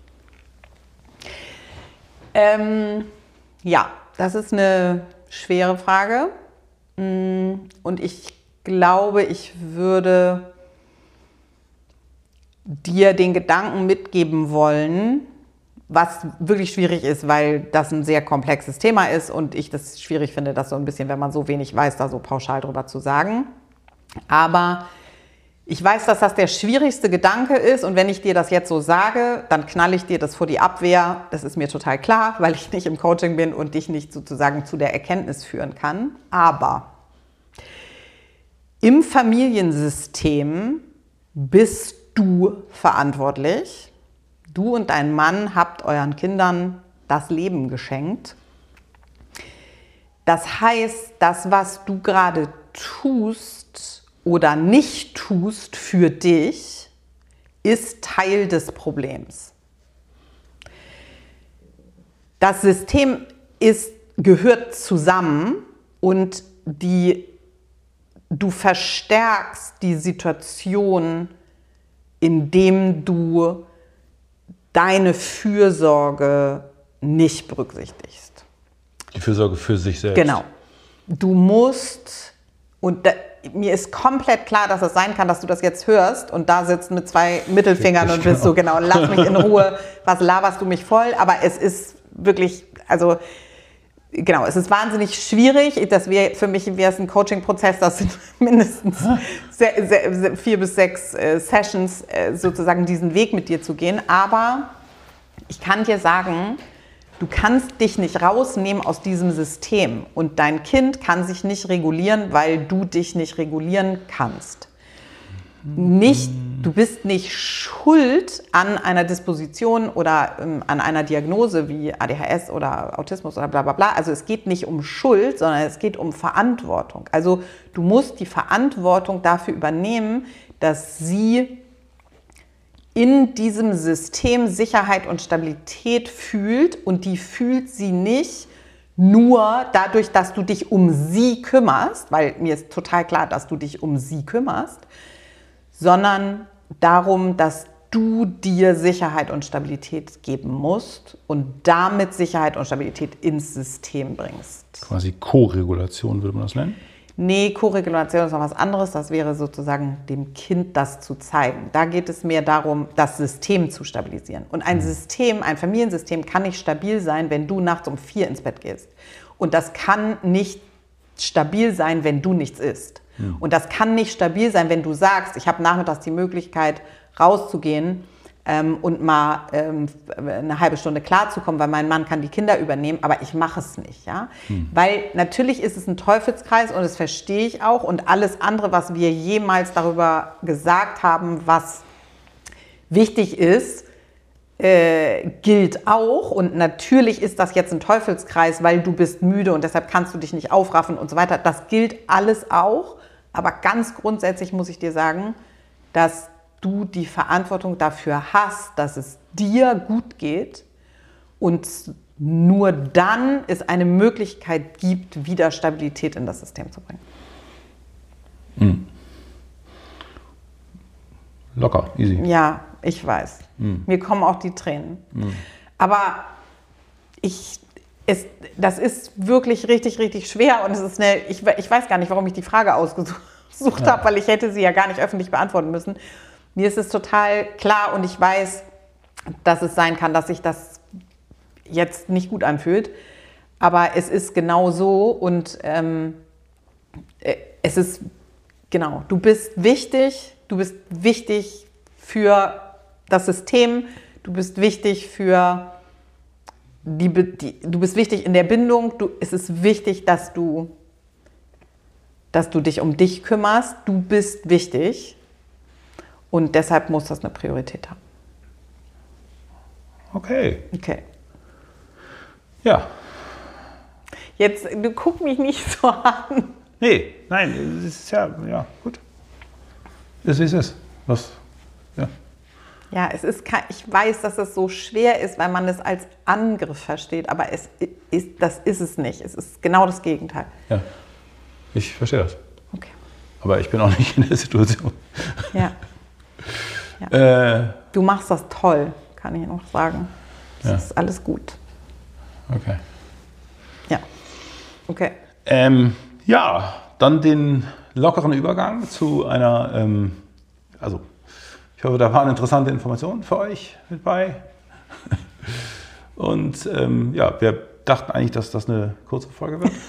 Ähm, ja, das ist eine schwere Frage. Und ich glaube, ich würde dir den Gedanken mitgeben wollen, was wirklich schwierig ist, weil das ein sehr komplexes Thema ist und ich das schwierig finde, das so ein bisschen, wenn man so wenig weiß, da so pauschal drüber zu sagen. Aber ich weiß, dass das der schwierigste Gedanke ist und wenn ich dir das jetzt so sage, dann knalle ich dir das vor die Abwehr. Das ist mir total klar, weil ich nicht im Coaching bin und dich nicht sozusagen zu der Erkenntnis führen kann. Aber im Familiensystem bist du verantwortlich. Du und dein Mann habt euren Kindern das Leben geschenkt. Das heißt, das, was du gerade tust oder nicht tust für dich, ist Teil des Problems. Das System ist, gehört zusammen und die, du verstärkst die Situation, indem du deine Fürsorge nicht berücksichtigst. Die Fürsorge für sich selbst. Genau. Du musst, und da, mir ist komplett klar, dass es sein kann, dass du das jetzt hörst und da sitzt mit zwei Mittelfingern und bist so, genau, lass mich in Ruhe, was laberst du mich voll? Aber es ist wirklich, also genau, es ist wahnsinnig schwierig. Das wär, für mich wäre es ein Coaching-Prozess, das sind mindestens sehr, sehr, sehr, vier bis sechs äh, Sessions, äh, sozusagen diesen Weg mit dir zu gehen. Aber ich kann dir sagen, du kannst dich nicht rausnehmen aus diesem System und dein Kind kann sich nicht regulieren, weil du dich nicht regulieren kannst. Nicht, du bist nicht schuld an einer Disposition oder ähm, an einer Diagnose wie A D H S oder Autismus oder bla bla bla. Also es geht nicht um Schuld, sondern es geht um Verantwortung. Also du musst die Verantwortung dafür übernehmen, dass sie in diesem System Sicherheit und Stabilität fühlt und die fühlt sie nicht nur dadurch, dass du dich um sie kümmerst, weil mir ist total klar, dass du dich um sie kümmerst, sondern darum, dass du dir Sicherheit und Stabilität geben musst und damit Sicherheit und Stabilität ins System bringst. Quasi Co-Regulation würde man das nennen? Nee, Co-Regulation ist noch was anderes. Das wäre sozusagen dem Kind das zu zeigen. Da geht es mehr darum, das System zu stabilisieren. Und ein System, ein Familiensystem kann nicht stabil sein, wenn du nachts um vier ins Bett gehst. Und das kann nicht stabil sein, wenn du nichts isst. Und das kann nicht stabil sein, wenn du sagst, ich habe nachmittags die Möglichkeit rauszugehen, ähm, und mal ähm, eine halbe Stunde klarzukommen, weil mein Mann kann die Kinder übernehmen, aber ich mache es nicht. Ja? Hm. Weil natürlich ist es ein Teufelskreis und das verstehe ich auch und alles andere, was wir jemals darüber gesagt haben, was wichtig ist, äh, gilt auch und natürlich ist das jetzt ein Teufelskreis, weil du bist müde und deshalb kannst du dich nicht aufraffen und so weiter. Das gilt alles auch, aber ganz grundsätzlich muss ich dir sagen, dass du die Verantwortung dafür hast, dass es dir gut geht und nur dann es eine Möglichkeit gibt, wieder Stabilität in das System zu bringen. Mhm. Locker, easy. Ja, ich weiß. Mhm. Mir kommen auch die Tränen. Mhm. Aber ich, es, das ist wirklich richtig, richtig schwer und es ist eine, ich, ich weiß gar nicht, warum ich die Frage ausgesucht ja. habe, weil ich hätte sie ja gar nicht öffentlich beantworten müssen. Mir ist es total klar und ich weiß, dass es sein kann, dass sich das jetzt nicht gut anfühlt. Aber es ist genau so und ähm, es ist, genau, du bist wichtig, du bist wichtig für das System, du bist wichtig für die, die du bist wichtig in der Bindung, du, es ist wichtig, dass du, dass du dich um dich kümmerst, du bist wichtig. Und deshalb muss das eine Priorität haben. Okay. Okay. Ja. Jetzt, du guck mich nicht so an. Nee, nein, es ist ja, ja, gut. Ist wie es ist. Was, ja. Ja, es ist, ich weiß, dass es so schwer ist, weil man es als Angriff versteht, aber es ist, das ist es nicht. Es ist genau das Gegenteil. Ja, ich verstehe das. Okay. Aber ich bin auch nicht in der Situation. Ja. Ja. Äh, du machst das toll, kann ich noch sagen. Das ja. ist alles gut. Okay. Ja. Okay. Ähm, ja, dann den lockeren Übergang zu einer, ähm, also ich hoffe, da waren interessante Informationen für euch mit bei. Und ähm, ja, wir dachten eigentlich, dass das eine kurze Folge wird.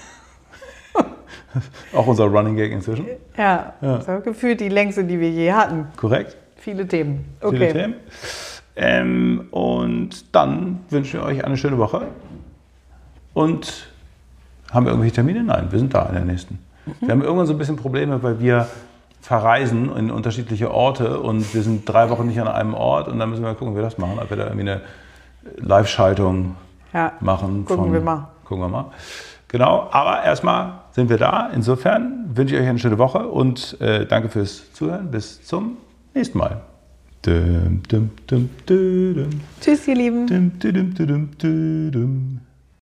Auch unser Running Gag inzwischen. Ja, ja. So gefühlt die längste, die wir je hatten. Korrekt. Viele Themen. Okay. Viele Themen. Ähm, und dann wünschen wir euch eine schöne Woche. Und haben wir irgendwelche Termine? Nein, wir sind da in der nächsten. Mhm. Wir haben irgendwann so ein bisschen Probleme, weil wir verreisen in unterschiedliche Orte und wir sind drei Wochen nicht an einem Ort und dann müssen wir gucken, wie wir das machen, ob wir da irgendwie eine Live-Schaltung ja. machen. Gucken von, wir mal. Gucken wir mal. Genau, aber erstmal sind wir da. Insofern wünsche ich euch eine schöne Woche und äh, danke fürs Zuhören. Bis zum nächsten Mal. Dum, dum, dum, dum, dum. Tschüss, ihr Lieben. Dum, dum, dum, dum, dum, dum.